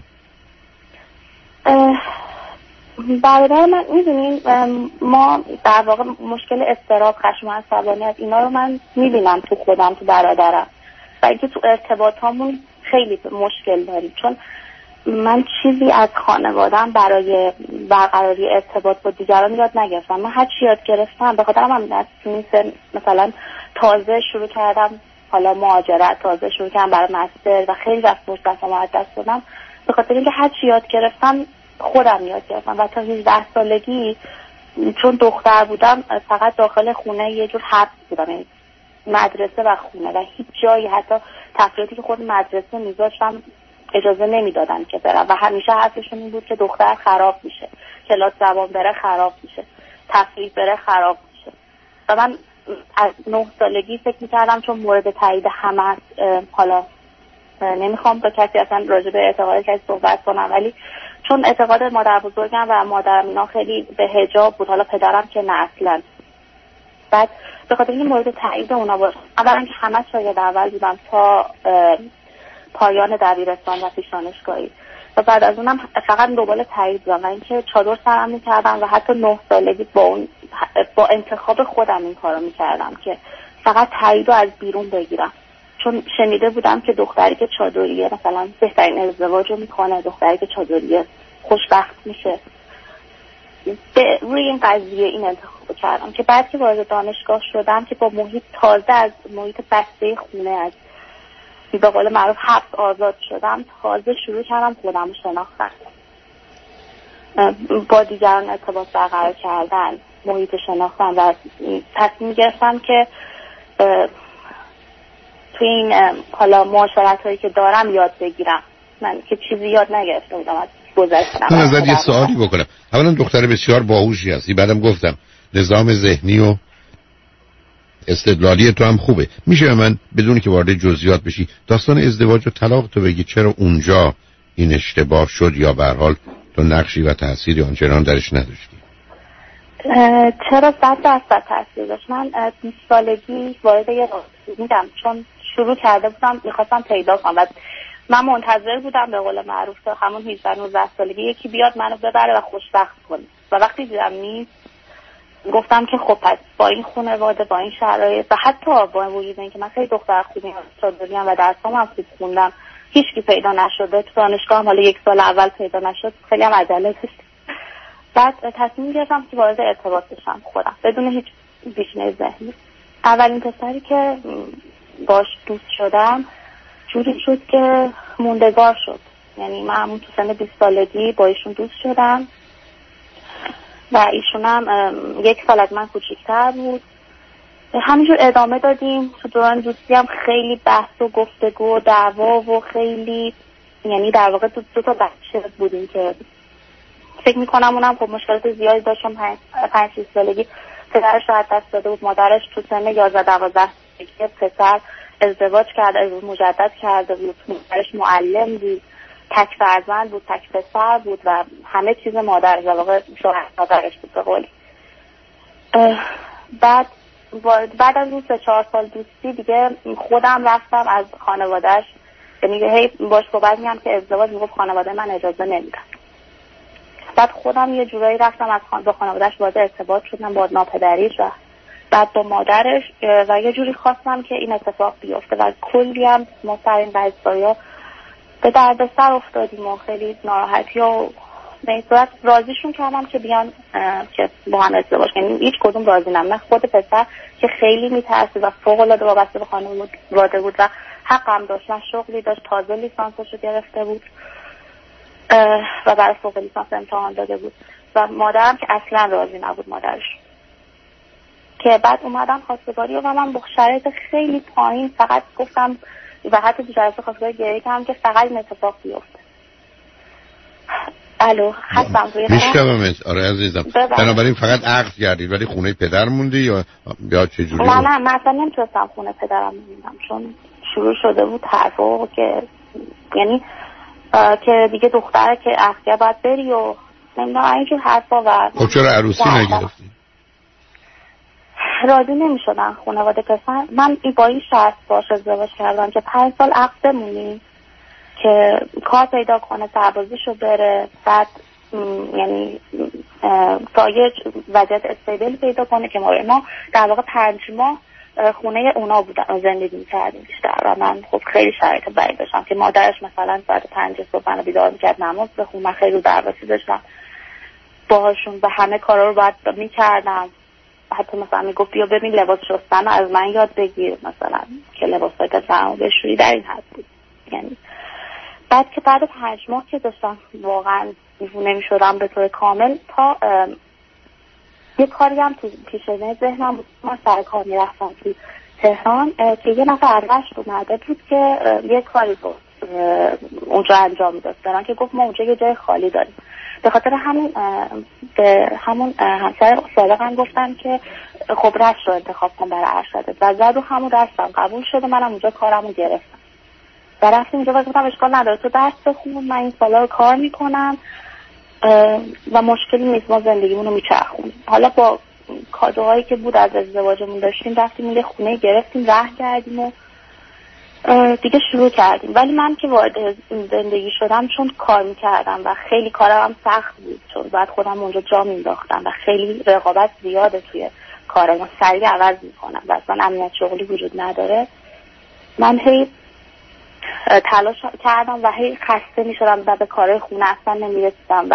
برادر من میدونین ما در واقع مشکل اضطراب، خشم و عصبانیت اینا رو من میبینم تو خودم، تو برادرم و اینکه تو ارتباطامون خیلی مشکل داریم چون من چیزی از خانوادم برای برقراری ارتباط با دیگران یاد نگرفتم. من هر چی یاد گرفتم به خاطر من مثلا تازه شروع کردم حالا مهاجرت، تازه شروع کردم برای مستر و خیلی وقت مستقیم از دست دادم به خاطر اینکه هر چی یاد گرفتم خودم یاد گرفتم و تا 18 سالگی چون دختر بودم فقط داخل خونه یه جور حبس بودم، یعنی مدرسه و خونه و هیچ جایی حتی تفریحاتی که خود مدرسه میذاشتم اجازه نمیدادن که برم و همیشه حرفشون این بود که دختر خراب میشه، کلاس زبان بره خراب میشه، تفریح بره خراب میشه و من از 9 سالگی فکر میکردم چون مورد تایید همه است. حالا نمیخوام با کسی اصلا راجع به اعتقاد کسی صحبت کنم ولی چون اعتقاد مادر بزرگم و مادرم اینا خیلی به حجاب بود، حالا پدرم که نه اصلا. بعد به خاطر این مورد تایید اونا بود اولا که همه شاید اول بودم تا پایان دبیرستان و پیش دانشگاهی و بعد از اونم فقط دنبال تایید بودم و اینکه چادر سرم میکردم و حتی 9 سالگی با انتخاب خودم این کارو میکردم که فقط تایید رو از بیرون بگیرم چون شنیده بودم که دختری که چادریه مثلا بهترین ازدواج رو میکنه، دختری که چادریه خوشبخت میشه. به روی این قضیه این انتخاب کردم که بعد که وارد دانشگاه شدم که با محیط تازه از محیط بسته خونه از به قول معروف حبس آزاد شدم، تازه شروع کردم خودم شناختن، با دیگران ارتباط برقرار کردن، محیط شناختن و تصمیم گرفتم که توی این حالا معاشرت هایی که دارم یاد بگیرم. من که چیزی یاد نگرفته بودم از گذشتم. من ازت یه سوالی بکنم. اولا دختر بسیار باهوشی هستی، بعدم گفتم نظام ذهنی و استدلالی تو هم خوبه. میشه من بدون که وارد جزئیات بشی داستان ازدواج و طلاق تو بگی چرا اونجا این اشتباه شد یا به هر حال تو نقشی و تأثیری آنچنان درش نداشتی؟ چرا 100% تأثیر داشت. من 20 سالگی وارد یه میدم چون شروع کرده بودم میخواستم پیدا کنم و من منتظر بودم به قول معروف تا همون 18-19 سالگی یکی بیاد منو ببره و خوشبخت کنه و وقتی دیدم نیست گفتم که خب پس با این خانواده با این شرایط و حتی با وجود اینکه من خیلی دختر خوبی هستم و درسام هم خوب خوندم هیچ کی پیدا نشده، تو دانشگاه هم حالا 1 سال اول پیدا نشد، خیلی هم عجله داشت. بعد تصمیم گرفتم که وارد ارتباط بشم خودم بدون هیچ پیشنهاد ذهنی. اولین پسری که باش دوست شدم جوری شد که موندگار شد، یعنی من همون تو سن 20 سالگی با ایشون دوست شدم و ایشون هم 1 سال از من کوچیک‌تر بود. همینجور ادامه دادیم. تو دوران دوستی هم خیلی بحث و گفتگو و دعوا و خیلی یعنی در واقع 2 تا بچه بودیم که فکر میکنم اونم خب مشکلات زیادی داشتم. 5-6 سالگی پدرش رو از دست داده بود، مادرش تو سن 11-12 سالگی پسر ازدواج کرده بود، مجدد کرده بود، مادرش معلم بود، تک فرزند بود، تک پسر بود و همه چیز مادرش در واقع شوهر مادرش بود به قولی. بعد از اون 3-4 سال دوستی دیگه خودم رفتم از خانواده‌اش، یعنی هی باش صحبت می‌کردم که ازدواج، میگفت خانواده من اجازه نمیدن. بعد خودم یه جورایی رفتم از خانواده‌اش وارد ارتباط شدم با ناپدریش و بعد با مادرش و یه جوری خواستم که این اتفاق بیفته و کلی هم ما سر این قضایا به دردسر افتادیم و خیلی ناراحتی و به این صورت راضیشون کردم که بیان که با هم ازدواج کنیم. هیچ کدوم راضی نم، نه خود پسر که خیلی میترسید و فوق‌العاده وابسته به خانواده بود و حقم داشت، نه شغلی داشت، تازه لیسانسش رو گرفته بود و برای فوق لیسانس امتحان داده بود و مادرم که اصلا راضی نبود مادرش. که بعد اومدم خواستگاری و من با شرایط خیلی پایین فقط گفتم و حتی تو جلسه خواستگاری گریه کردم که فقط این اتفاق بیفته. الو هستم روی میشنومت. آره عزیزم. بنابراین فقط عقد کردید ولی خونه پدر موندی یا چه جوری؟ نه مثلا نمیتونستم خونه پدرم بمونم چون شروع شده بود حرفا که یعنی که دیگه دختره که عقد باید بری و نمیدونم اینجور حرفا. و خب چرا عروسی نگرفتی؟ راضی نمیشدن خانواده پسر. من با این شرط باش ازدواج کردم که 5 سال عقد بمونی که کار پیدا کنه سربازیشو بره، بعد یعنی سایه وضعیت استیبل پیدا کنه که ما در واقع 5 ماه خونه اونا بودن زندگی می‌کردیم بیشتر. و من خب خیلی شرایط بدی داشتم که مادرش مثلا ساعت 5 صبح منو بیدار می‌کرد نماز بخون. من خیلی رو درواسی داشتم باهاشون و همه کارا رو باید می‌کردم. حتی مثلا میگفت بیا ببین لباس شستن از من یاد بگیر مثلا که لباسای پسرمو بشوری، در این حد بود. یعنی بعد که بعد 5 ماه که داشتم واقعا دیوونه می‌شدم به طور کامل تا یه کاری هم تو پیشنه ذهنم بود. من سر کار میرفتم تو تهران که یه نفر رشت اومده بود که یه کاری بود اونجا انجام میداد دارن که گفت ما اونجا یه جای خالی داریم. به خاطر همون به همون همسر سابقم گفتم که خب رشت رو انتخاب کن برای ارشدت و زد و همون رشتم قبول شد و منم اونجا کارمو گرفتم و رفتیم اونجا و گفتم اشکال نداره تو درس بخون، من این سالا رو کار میکنم و مشکلی نیست، ما زندگیمون رو میچرخونیم. حالا با کادوهایی که بود از ازدواجمون داشتیم رفتیم یه خونه گرفتیم راه کردیم و دیگه شروع کردیم. ولی من که وارد زندگی شدم چون کار میکردم و خیلی کارم سخت بود چون بعد خودم اونجا جا مینداختم و خیلی رقابت زیاده توی کارم، سریع عوض میکنم و اصلا امنیت شغلی وجود نداره. من هی تلاش کردم و هی خسته میشدم و به کارهای خونه اصلا نمیرسیدم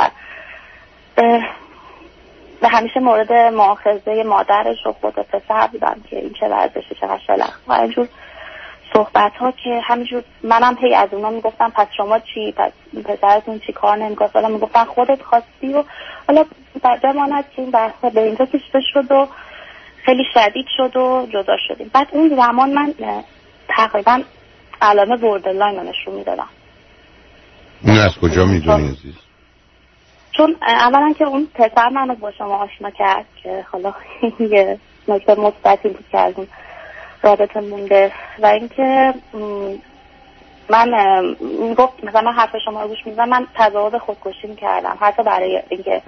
و همیشه مورد مؤاخذه مادرش و خود پسر بودم که این چه ورزشه چقدر شلخ و اینجور صحبت ها که همینجور منم هی از اونا میگفتم پس شما چی، پس پسرتون چی کار نمیکنه، حالا میگفتن خودت خواستی و حالا بماند که این بحث به اینجا کشیده شد و خیلی شدید شد و جدا شدیم. بعد اون زمان من تقریبا علامه بوردرلاین رو نشون میدادم. این از کجا میدونی عزیز؟ چون اولا که اون پسر منو با شما آشنا کرد که حالا یه نکته مثبتی بود که از اون رابطه مونده و اینکه من میگفت مثلا من حرف شما رو گوش میدم، من تظاهر خودکشی میکردم حتی برای اینکه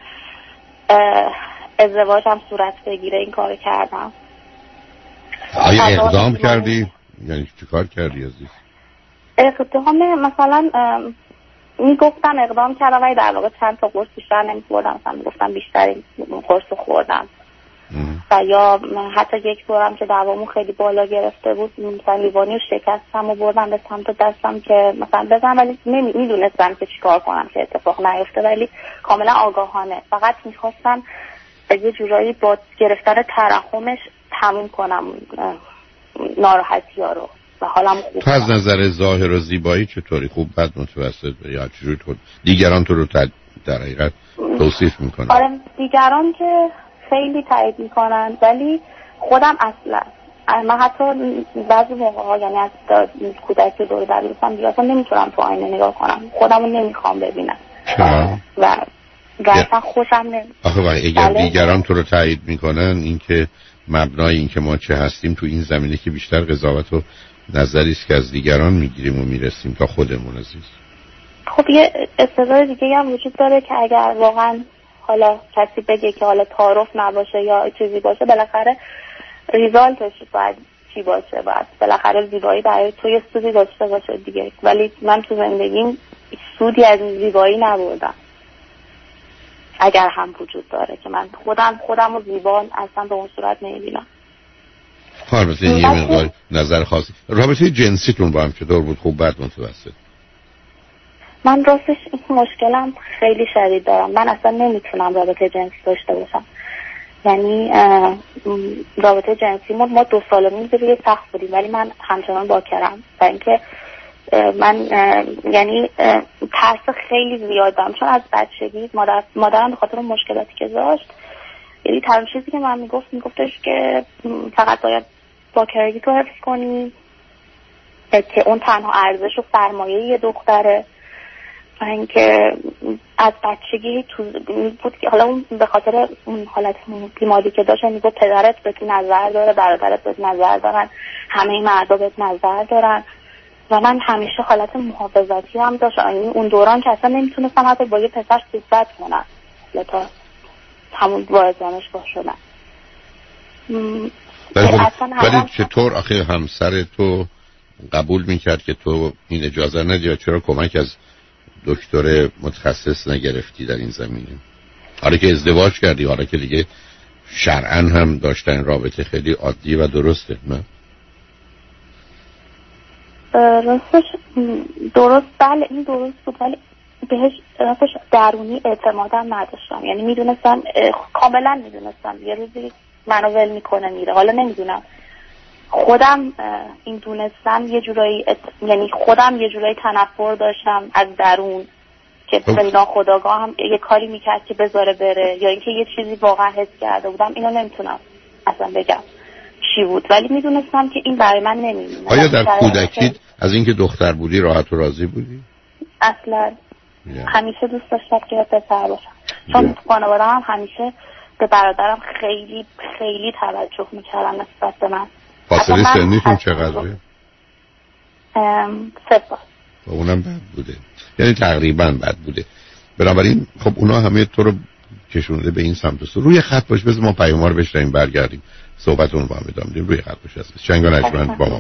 ازدواجم صورت بگیره این کار کردم. آیا اقدام کردی؟ یعنی چی کار کردی عزیز؟ اقدام مثلا میگفتم اقدام کردم ولی در واقع چند تا قرص بیشتر نمیخوردم، مثلا میگفتم بیشتری قرص خوردم و یا حتی یک بارم که دوامون خیلی بالا گرفته بود مثلا لیوانی رو شکستم و بردم به سمت دستم که مثلا بزنم ولی میدونستم که چیکار کنم که اتفاق نیفته ولی کاملا آگاهانه فقط میخواستم یه جورایی با گرفتن ترحمش تموم کنم ناراحتی ها رو و حالم خوب. تو از نظر ظاهر و زیبایی چطوری؟ خوب بد متوسط یا چجوری تو دیگران تو رو در حقیقت توصیف میکنن؟ آره دیگران که خیلی تایید میکنن ولی خودم اصلا من حتی بعضی موقع ها یعنی از کودکی دور برداشتم دیگه اصلا نمیتونم تو آینه نگاه کنم، خودمو نمیخوام ببینم. چرا؟ و اصلا خوشم نمیاد. آخه اگر دیگران تو رو تایید میکنن این که مبنای این که ما چه هستیم تو این زمینه که بیشتر قضاوت و نظری است که از دیگران میگیریم و میرسیم تا خودمون عزیز. خب یه استدلال دیگه هم وجود داره که اگر واقعا حالا کسی بگه که حالا تعارف نباشه یا چیزی باشه بالاخره ریزالتش باید چی باشه، باید بالاخره زیبایی برای تو یه سودی داشته باشه دیگه. ولی من تو زندگیم سودی از این زیبایی نبردم اگر هم وجود داره که من خودم رو زیبا اصلا به اون صورت نمیبینم. البته این یه مقدار نظر خاصی. رابطه جنسیتون با هم چطور بود؟ خوب بد متوسط؟ من راستش این مشکلم خیلی شدید دارم، من اصلا نمیتونم رابطه جنسی داشته باشم. یعنی رابطه جنسی ما 2 سال و نیم دیگه سخت بودیم ولی من همچنان باکرم و اینکه من یعنی ترس خیلی زیاد دارم چون از بچگی مادرم به خاطر مشکلاتی که داشت یعنی تمام چیزی که من میگفتش که فقط باید باکرگی تو حفظ کنی که اون تنها ارزش و سرمایه یه دختره اینکه از بچگی تو بود که حالا اون به خاطر اون حالت بیماری که داشت میگفت پدرت بهت نظر داره، برادرت بهت نظر دارن، همه مردا بهت نظر دارن و من همیشه حالت محافظتی هم داشتم. یعنی اون دوران که اصلا نمیتونستم حتی با یه پسر صحبت کنم تا همون وارد دانشگاه شدم. ولی چطور آخه همسر تو قبول میکرد که تو این اجازه ندی یا چرا کمک از دکتر متخصص نگرفتی در این زمینه؟ حالا که ازدواج کردی، حالا که دیگه شرعاً هم داشتن رابطه خیلی عادی و درسته، نه؟ راستش درست، بله این درست بود، ولی بهش راستش درونی اعتمادم نداشتم. یعنی میدونستم، کاملا میدونستم یه روزی منو ول میکنه میره. حالا نمیدونم، خودم این دونستم یه جورایی یعنی خودم یه جورایی تنفر داشتم از درون که به ناخودآگاه هم یه کاری میکرد که بذاره بره، یا اینکه یه چیزی واقعا حس کرده بودم. اینو نمیتونم اصلا بگم چی بود، ولی میدونستم که این برای من نمیمونه. آیا در کودکیت از اینکه دختر بودی راحت و راضی بودی؟ اصلا همیشه دوست داشتم که پسر باشم، چون خانواده هم همیشه به برادرم خیلی خیلی توجه میکردن نسبت به من. فاصله سنیتون چقدره؟ 3 سال. اونم بد بوده، یعنی تقریبا بد بوده. بنابراین خب اونا همه تو رو کشونده به این سمت و سو. روی خط باش، بذار ما پیام‌ها رو بشنویم برگردیم صحبتون رو با هم ادامه بدیم. روی خط باش عزیز. چنگ و نجمن با ما.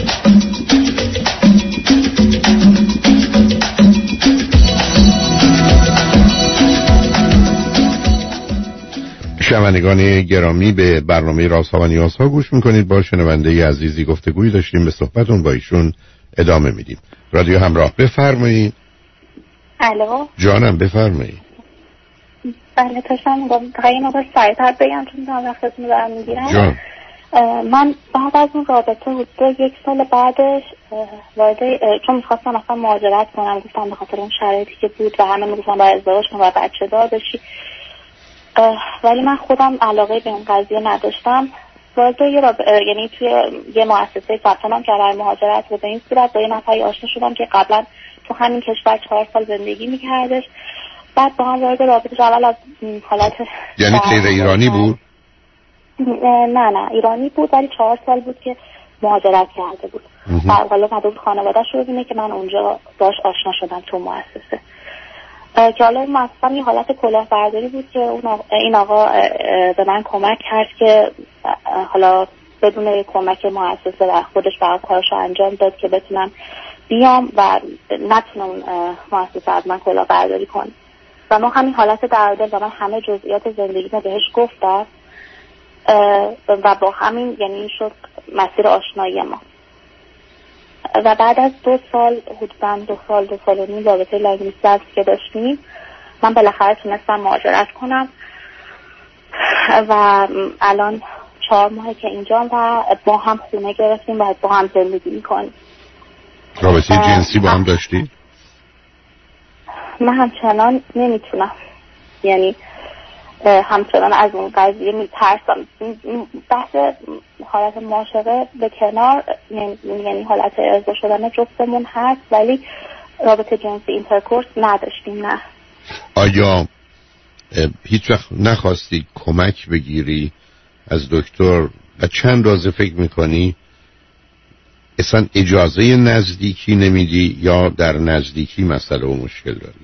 شنوندگان گرامی، به برنامه رازها و نیازها گوش میکنید. با شنونده عزیزی گفتگویی داشتیم، به صحبتون با ایشون ادامه میدیم. رادیو همراه، بفرمایید. الو جانم، بفرمایید. بله تاشم این مقدار سریع‌تر بگم چون دارم وقتتون رو دارم میگیرم. جان. من بعد از اون رابطه حدود 1 سال بعدش وارد، چون میخواستم اصلا مهاجرت کنم، گفتم به خاطر اون شرایطی که بود و همه میگفتن باید ازدواج کنم و بچه دار بشی، ولی من خودم علاقه به این قضیه نداشتم. وارد یعنی توی یه مؤسسه ثبت نام کردم مهاجرت رو به این صورت با یه نفری آشنا شدم که قبلا تو همین کشور 4 سال زندگی میکردش. بعد با هم وارد رابطه اول از حالت یعنی غیر ایرانی بود؟ نه ایرانی بود، ولی 4 سال بود که مهاجرت کرده بود. حالا اومده بود خانواده‌اش رو ببینه که من اونجا باش آشنا شدم تو مؤسسه. که حالا این مثلا یه حالت کلاهبرداری بود که این آقا به من کمک کرد که حالا بدون کمک مؤسسه و خودش برای کارشو انجام داد که بتونم بیام و نتونم مؤسسه از من کلاهبرداری کنه. و ما همین حالت درآمد و من همه جزئیات زندگیمو بهش گفتم و با همین یعنی شد مسیر آشنایی ما. و بعد از 2 سال حدوداً 2 سال و نیم رابطه لانگ که داشتیم، من بالاخره تونستم مهاجرت کنم و الان 4 ماهه که اینجام و با هم خونه گرفتیم و با هم زندگی میکنیم. رابطه جنسی با هم داشتی؟ من همچنان نمیتونم، یعنی همچنان از اون قضیه میترسم. بحث حالت معاشقه به کنار، یعنی حالت ارضا شدن جفتمون هست، ولی رابطه جنسی اینترکورس نداشتیم. نه. آیا هیچ وقت نخواستی کمک بگیری از دکتر و چند روز فکر میکنی اصلا اجازه نزدیکی نمیدی یا در نزدیکی مسئله و مشکل داری؟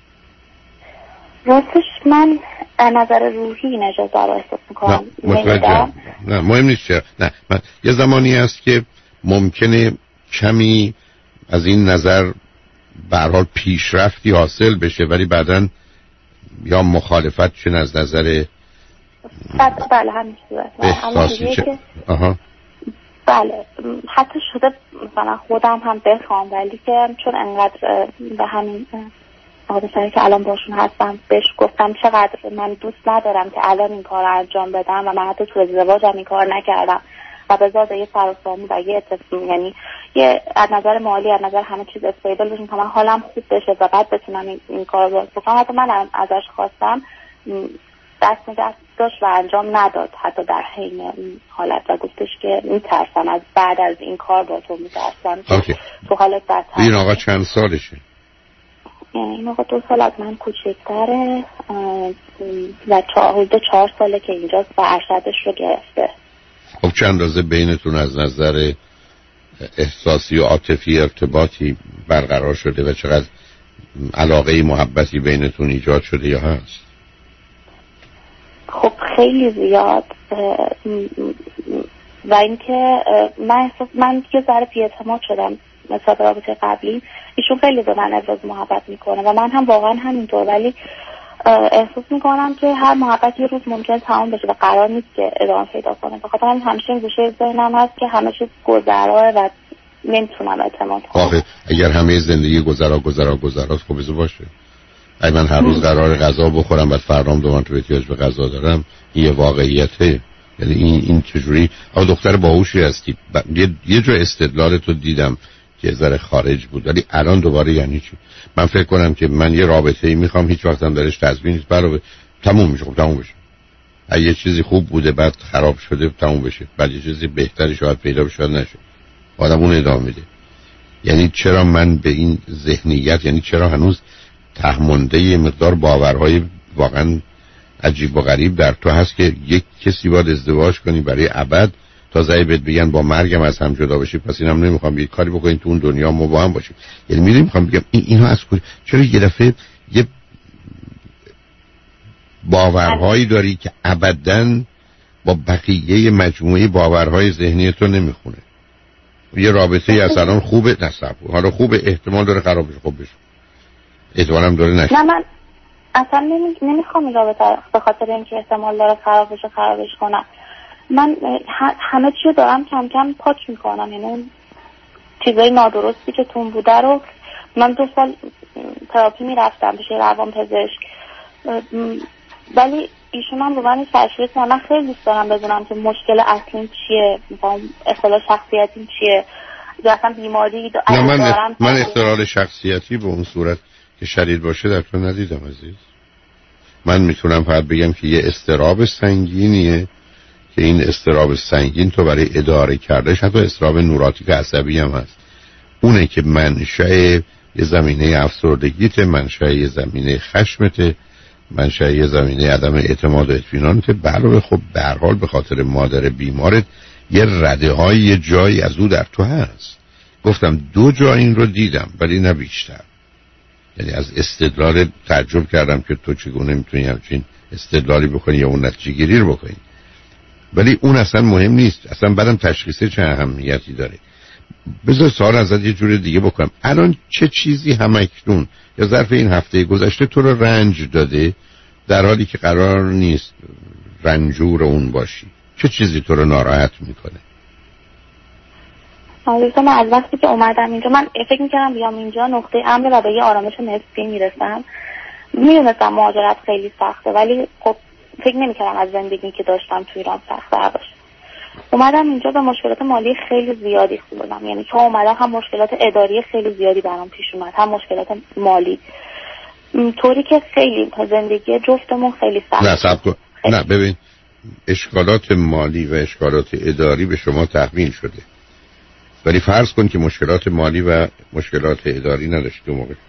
راستش من از نظر روحی این اجازه رو احساس میکنم. نه مهم نیست چرا. نه من یه زمانی هست که ممکنه کمی از این نظر به هر حال پیشرفتی حاصل بشه، ولی بعداً یا مخالفت چه از نظر بله همین احساسی چه بله حتی شده مثلا خودم هم بخوام، ولی که چون انقدر به همین آدمایی که الان باشون هستم بهش گفتم چقدر من دوست ندارم که الان این کار رو انجام بدم و من حتی تو ازدواجم این کار نکردم و به ازای یه سراسامی و یه یعنی یه از نظر مالی از نظر همه چیز استیبل بشم که من حالم خوب بشه و بعد بتونم این کار رو بکنم. حتی من ازش خواستم دست نگه داشت و انجام نداد حتی در حین این حالت و گفتش که میترسم از بعد از این کار با تو میترسم تو حالت بدتر. این آقا چند سالشه؟ این موقع 2 سال از من کوچکتره و 4 ساله که اینجاست و ارشدش رو گرفته. خب چند اندازه بینتون از نظر احساسی و عاطفی ارتباطی برقرار شده و چقدر علاقه محبتی بینتون ایجاد شده یا هست؟ خب خیلی زیاد و اینکه من یه ذره بی‌اعتماد شدم مثلا رابطه قبلی. ایشون خیلی به من ابراز محبت میکنه و من هم واقعا همینطور، ولی احساس میکنم که هر محبت یه روز ممکنه تمام بشه و قرار نیست که ادامه پیدا کنه. بخاطر همین همیشه این گوشه ذهنم هست که همه چیز گذراه و نمیتونم اعتماد کنم. آخه اگر همه زندگی گذراست خب بذار باشه. اگه من هر روز قرار غذا بخورم بعد فردام دوباره تو احتیاج به غذا دارم، این یه واقعیته. یعنی این چجوری دختر باهوشی هستی. یه جور استدلال تو دیدم که ذره خارج بود، ولی الان دوباره یعنی چی؟ من فکر کنم که من یه رابطه‌ای میخوام، هیچ وقت هم درش تضمین نیست، برای تموم میشه. خب تموم بشه. اگه یه چیزی خوب بوده بعد خراب شده تموم بشه، بعد یه چیزی بهتری شاید پیدا بشه شاید نشه، آدم اون ادامه میده. یعنی چرا من به این ذهنیت، یعنی چرا هنوز تهمونده یه مقدار باورهای واقعا عجیب و غریب در تو هست که یک کسی باید ازدواج کنی برای ابد تا زایی بهت بگن با مرگم از هم جدا بشی، پس اینم نمیخوام یه کاری بکنین تو اون دنیا ما با هم باشیم. یعنی میخوام بگم اینها از کجا؟ چرا یه دفعه یه باورهایی داری که ابداً با بقیه مجموعه باورهای ذهنی تو نمیخونه؟ یه رابطه ای اصلا خوبه نصب حالا خوبه، احتمال داره خراب بشه، خوب بشه، احتمالم داره نشه. نه من اصلا نمیخوام این رابطه به خاطر اینکه احتمال داره خرابش کنم. من همه چیو دارم کم کم پاک میکنم. یعنی اون چیزای نادرستی که تون بوده رو من 2 سال تراپی میرفتم پیش روانپزشک، ولی ایشون هم رو من تشخیص من خیلی دوست دارم بدونم که مشکل اصلی چیه، اختلال شخصیتی چیه، یا اصلا بیماری دارم. من اختلال شخصیتی به اون صورت که شدید باشه در تو ندیدم عزیز. من میتونم فقط بگم که یه اضطراب سنگینیه که این اضطراب سنگین تو برای اداره کردش، حتی اضطراب نوراتیک عصبی هم هست، اونه که منشأ یه زمینه افسردگیته، منشأ یه زمینه خشمته، منشأ یه زمینه عدم اعتماد و اطمینانته. علاوه خب به هر حال به خاطر مادر بیمارت یه رده های یه جایی از او در تو هست. گفتم 2 جا این رو دیدم ولی نه بیشتر. یعنی از استدلال تعجب کردم که تو چگونه میتونی همچین استدلالی بکنی یا اون نتیجه گیری رو بکنی، ولی اون اصلا مهم نیست. اصلا بعدم تشخیصه چه اهمیتی داره. بذار سوال ازت یه جور دیگه بکنم. الان چه چیزی همکنون یا ظرف این هفته گذشته تو رو رنج داده در حالی که قرار نیست رنجور اون باشی؟ چه چیزی تو رو ناراحت میکنه؟ من از وقتی که اومدم اینجا من فکر میکردم بیام اینجا نقطه امر و به یه آرامش نسبی میرسم. میدونستم مهاجرت خیلی سخته، ولی خب فکر نمیکردم از زندگی که داشتم تو ایران سخت‌تر باشه. اومدم اینجا به مشکلات مالی خیلی زیادی خوردم. یعنی که اومدم هم مشکلات اداری خیلی زیادی برام پیش اومد، هم مشکلات مالی، طوری که خیلی زندگی جفتمون خیلی سخت. نه ببین، اشکالات مالی و اشکالات اداری به شما تحمیل شده، ولی فرض کن که مشکلات مالی و مشکلات اداری نداشتی اون موقع.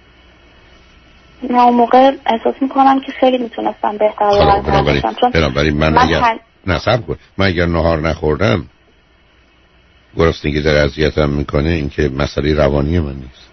نه اون موقع احساس میکنم که خیلی میتونستم بهتر باشم، چون من اگر نصب کن من اگر نهار نخوردم گرسنگی در اذیتم میکنه، این که مسئله روانی من نیست.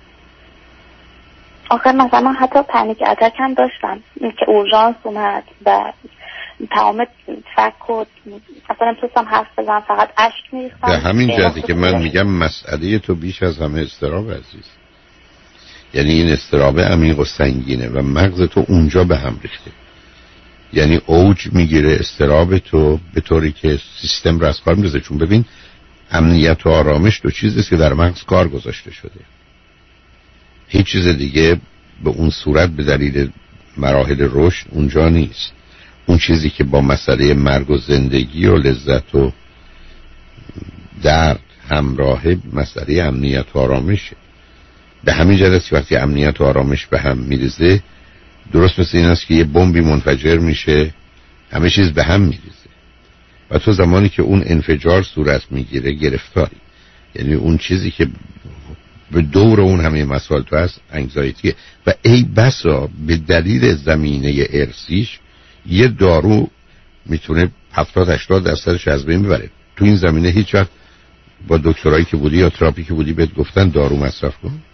آخر مثلا حتی پنیک اتک هم داشتم که اورژانس اومد و تمام فکر و اصلا نمیتونستم حرف بزنم، فقط اشک میریختم. به همین جهتی که من میگم مسئله تو بیش از همه اضطراب عزیز. یعنی این اضطراب عمیق و سنگینه و مغز تو اونجا به هم ریخته. یعنی اوج میگیره اضطراب تو به طوری که سیستم رو از کار میندازه. چون ببین امنیت و آرامش 2 چیزیست که در مغز کار گذاشته شده. هیچ چیز دیگه به اون صورت به دلیل مراحل رشد اونجا نیست. اون چیزی که با مسئله مرگ و زندگی و لذت و درد همراهه مسئله امنیت و آرامشه. به همین جهت وقتی امنیت و آرامش به هم میریزه، درست مثل این است که یه بمبی منفجر میشه، همه چیز به هم میریزه و تو زمانی که اون انفجار صورت میگیره گرفتاری. یعنی اون چیزی که به دور اون همه مسائل تو هست انگزایتیه و ای بسا به دلیل زمینه ارثیش یه دارو میتونه 70-80% از بین ببره. تو این زمینه هیچ وقت با دکترایی که بودی یا تراپی که بودی بهت گفتن دارو مصرف کن؟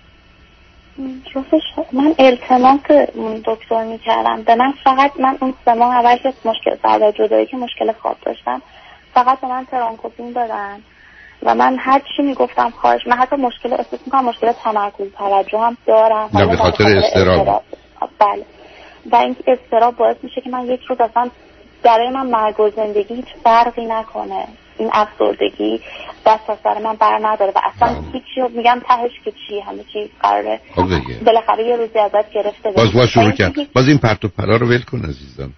من التماس دکتر میکردم به من، فقط من اون 3 ماه اول که مشکل بعد از جدایی که مشکل خواب داشتم فقط به من ترانکوپین دادن و من هر چی میگفتم خواهش، من حتی مشکل احساس میکنم مشکل تمرکز توجه هم دارم. نه به خاطر اضطراب. بله، و این اضطراب باعث میشه که من یک روز اصلا برای من مرگ و زندگی هیچ فرقی نکنه. این افسردگی دست از سر من بر نداره و اصلا هیچی رو میگم تهش که چی، همه چی قراره بالاخره یه روزی ازت گرفته بشه. باز شروع کرد. باز این پرت و پلا رو ول کن عزیزم.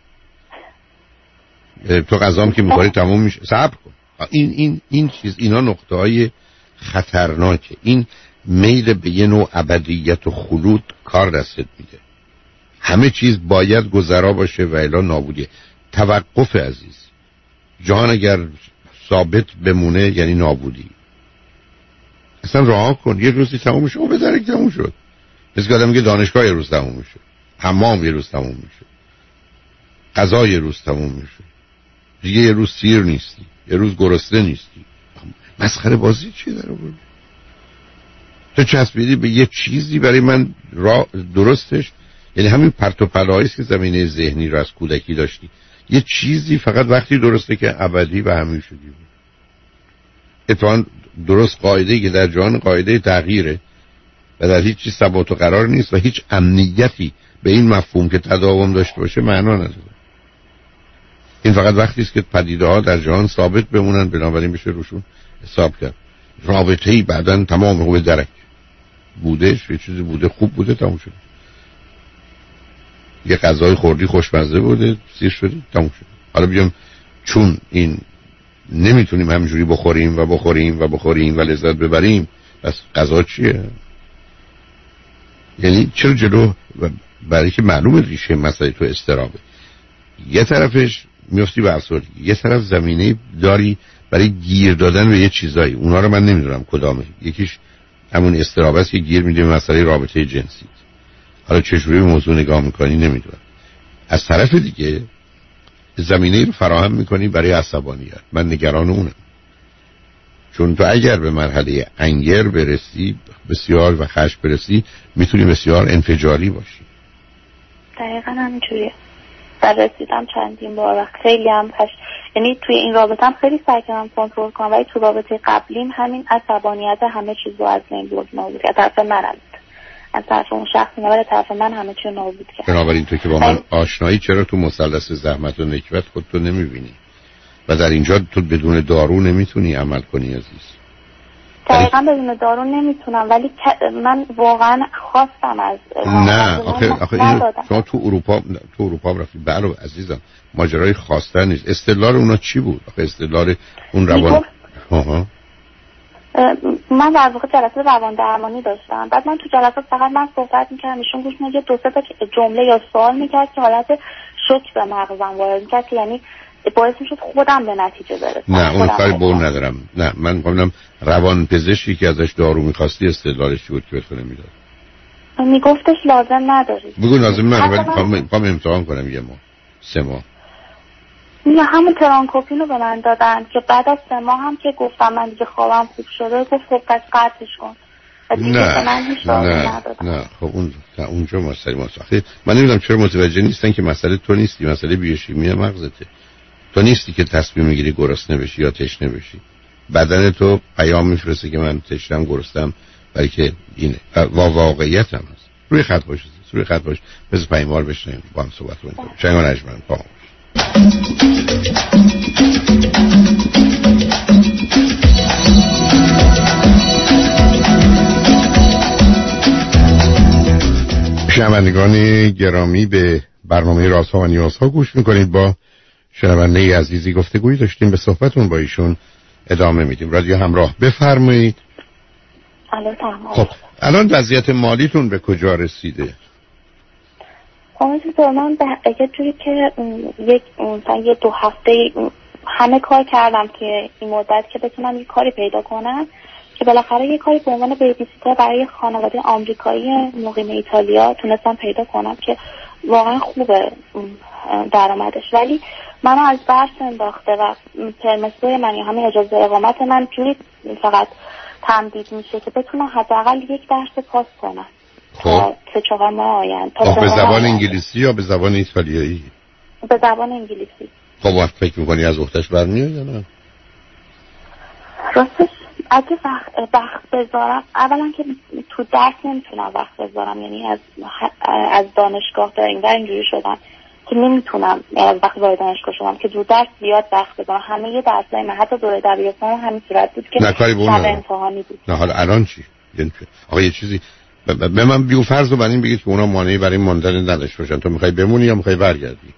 تو غذام که می‌خوری تموم میشه. صبر کن. این چیز، اینا نقطه‌های خطرناکه. این میل به یه نوع ابدیت و خلود کار دستت میده. همه چیز باید گذرا باشه و الا نابودیه. توقف عزیز. جهان اگر ثابت بمونه یعنی نابودی. اصلا راه کن. یه روزی تموم میشه و به درک تموم شد. مثل که آدم میگه دانشگاه یه روز تموم میشه، حمام یه روز تموم میشه، غذا یه روز تموم میشه، دیگه یه روز سیر نیستی، یه روز گرسنه نیستی. مسخره بازی چیه در آورد؟ تو چسبیدی به یه چیزی برای من درستش، یعنی همین پرت و پلایی که زمینه ذهنی رو از کودکی داشتی. یه چیزی فقط وقتی درسته که ابدی و همیشگی بود. اتفاقاً درست قاعده‌ای که در جهان قاعده تغییره و در هیچ چیز ثبات و قرار نیست و هیچ امنیتی به این مفهوم که تداوم داشته باشه معنا نداره. این فقط وقتی است که پدیده‌ها در جهان ثابت بمونن، بنابراین بشه روشون حساب کرد. رابطه‌ای بعداً تمام رو به درک بودش، یه چیزی بوده، خوب بوده، تموم شد. یه غذای خوردی خوشمزه بوده، سیر شدی، تموم شد. حالا بیام چون این نمیتونیم همجوری بخوریم و لذت ببریم، بس غذا چیه؟ یعنی چرا جلو؟ برای که معلومه ریشه مسئله تو اضطرابه. یه طرفش میفتی به افسردگی، یه طرف زمینه داری برای گیر دادن به یه چیزایی. اونا رو من نمیدونم کدامه. یکیش همون اضطراب است که گیر میده به مسئله رابطه جنسی. حالا چجوری به موضوع نگاه میکنی نمیدونم. از طرف دیگه زمینه رو فراهم میکنی برای عصبانیت. من نگران اونم، چون تو اگر به مرحله انگر برسی بسیار و خشم برسی میتونی بسیار انفجاری باشی. دقیقا همینجوریه. در رسیدم چندین بار و خیلی هم یعنی توی این رابطه هم خیلی سعی کردم کنترل کنم، ولی تو رابطه قبلیم همین عصبانیت همه چیز رو از بین برد. نابود از طرف من، از طرف اون شخص نه، ولی طرف من همه چی رو نابود کرد. بنابراین تو که با من آشنایی، چرا تو مثلث زحمت و نکبت خودتو نمیبینی و در اینجا تو بدون دارو نمیتونی عمل کنی عزیز؟ دقیقا بدون دارو نمیتونم، ولی من واقعا خواستم از نه آخه شما تو اروپا رفتی. بله عزیزم، ماجرای خواستن نیست. استدلال اونا چی بود؟ آخه استدلال اون روان من در واقع جلسه روان درمانی داشتم. بعد من تو جلسات فقط من صحبت میکردم، ایشون گوش میگه 2-3 تا جمله یا سوال میکرد که حالت شوک به مغزم وارد میکرد که یعنی باعث میشد خودم به نتیجه برسم. نه اون کاری بول ندارم. نه من میگم روان پزشکی که ازش دارو میخواستی استدلالش چی بود که بهت نمیداد؟ میگفتش لازم نداری. بگو لازم نداری، ولی پام امتحان کنم 1 ماه 3 ماه. نه همون ترانکوپین رو به من دادن که بعد از 3 ماه هم که گفتم من دیگه خوابم خوب شده، گفت خب پس قطعش کن. نه خب اونجا مسئله ماست. من نمیدونم چرا متوجه نیستن که مسئله تو نیستی، مسئله بیوشیمی مغزته. تو نیستی که تصمیم میگیری گرسنه بشی یا تشنه بشی. بدن تو پیام میفرسته که من تشنم گرسنم، برای که اینه واقعیت هم هست. روی خط باش بذار پیمار بشنیم با هم صحبت کنیم. چنگان اجمن پا شنوندگان گرامی، به برنامه رازها و نیازها گوش میکنید. با شنونده عزیزی گفتگویی داشتیم، به صحبتون با ایشون ادامه میدیم. رادیو همراه، بفرمایید. خب الان وضعیت مالیتون به کجا رسیده؟ من به یه جوری که یه 2 هفته همه کار کردم که این مدت که بتونم یه کاری پیدا کنم که بالاخره یه کاری به عنوان بیبیسیتر برای خانواده آمریکایی مقیم ایتالیا تونستم پیدا کنم که واقعا خوبه درآمدش، ولی منو از برس انداخته و پرمیسوی من یا همین اجازه اقامت من جوری فقط تمدید میشه که بتونم حداقل یک درس پاس کنم. خب 3-4 ماه آینده. به زبان انگلیسی یا به زبان ایتالیایی؟ به زبان انگلیسی. خب وقت فکر میکنی از اختش برمیاد یا نه؟ راستش اگه وقت بذارم، اولا که تو درس نمیتونم وقت بذارم، یعنی از دانشگاه تا این اینجوری شدم که نمیتونم، از وقتی وارد دانشگاه شدم که دو درس زیاد وقت بذارم. همه یه درسای من حتی دوره دبیرستان همین صورت بود که شب امتحانی بود. نه حالا الان چی؟ آقا یه چیزی به من بیو فرض رو بر این بگید که اونا مانعی برای ماندن نداشته باشن. تو میخوای بمونی یا میخوای برگردی؟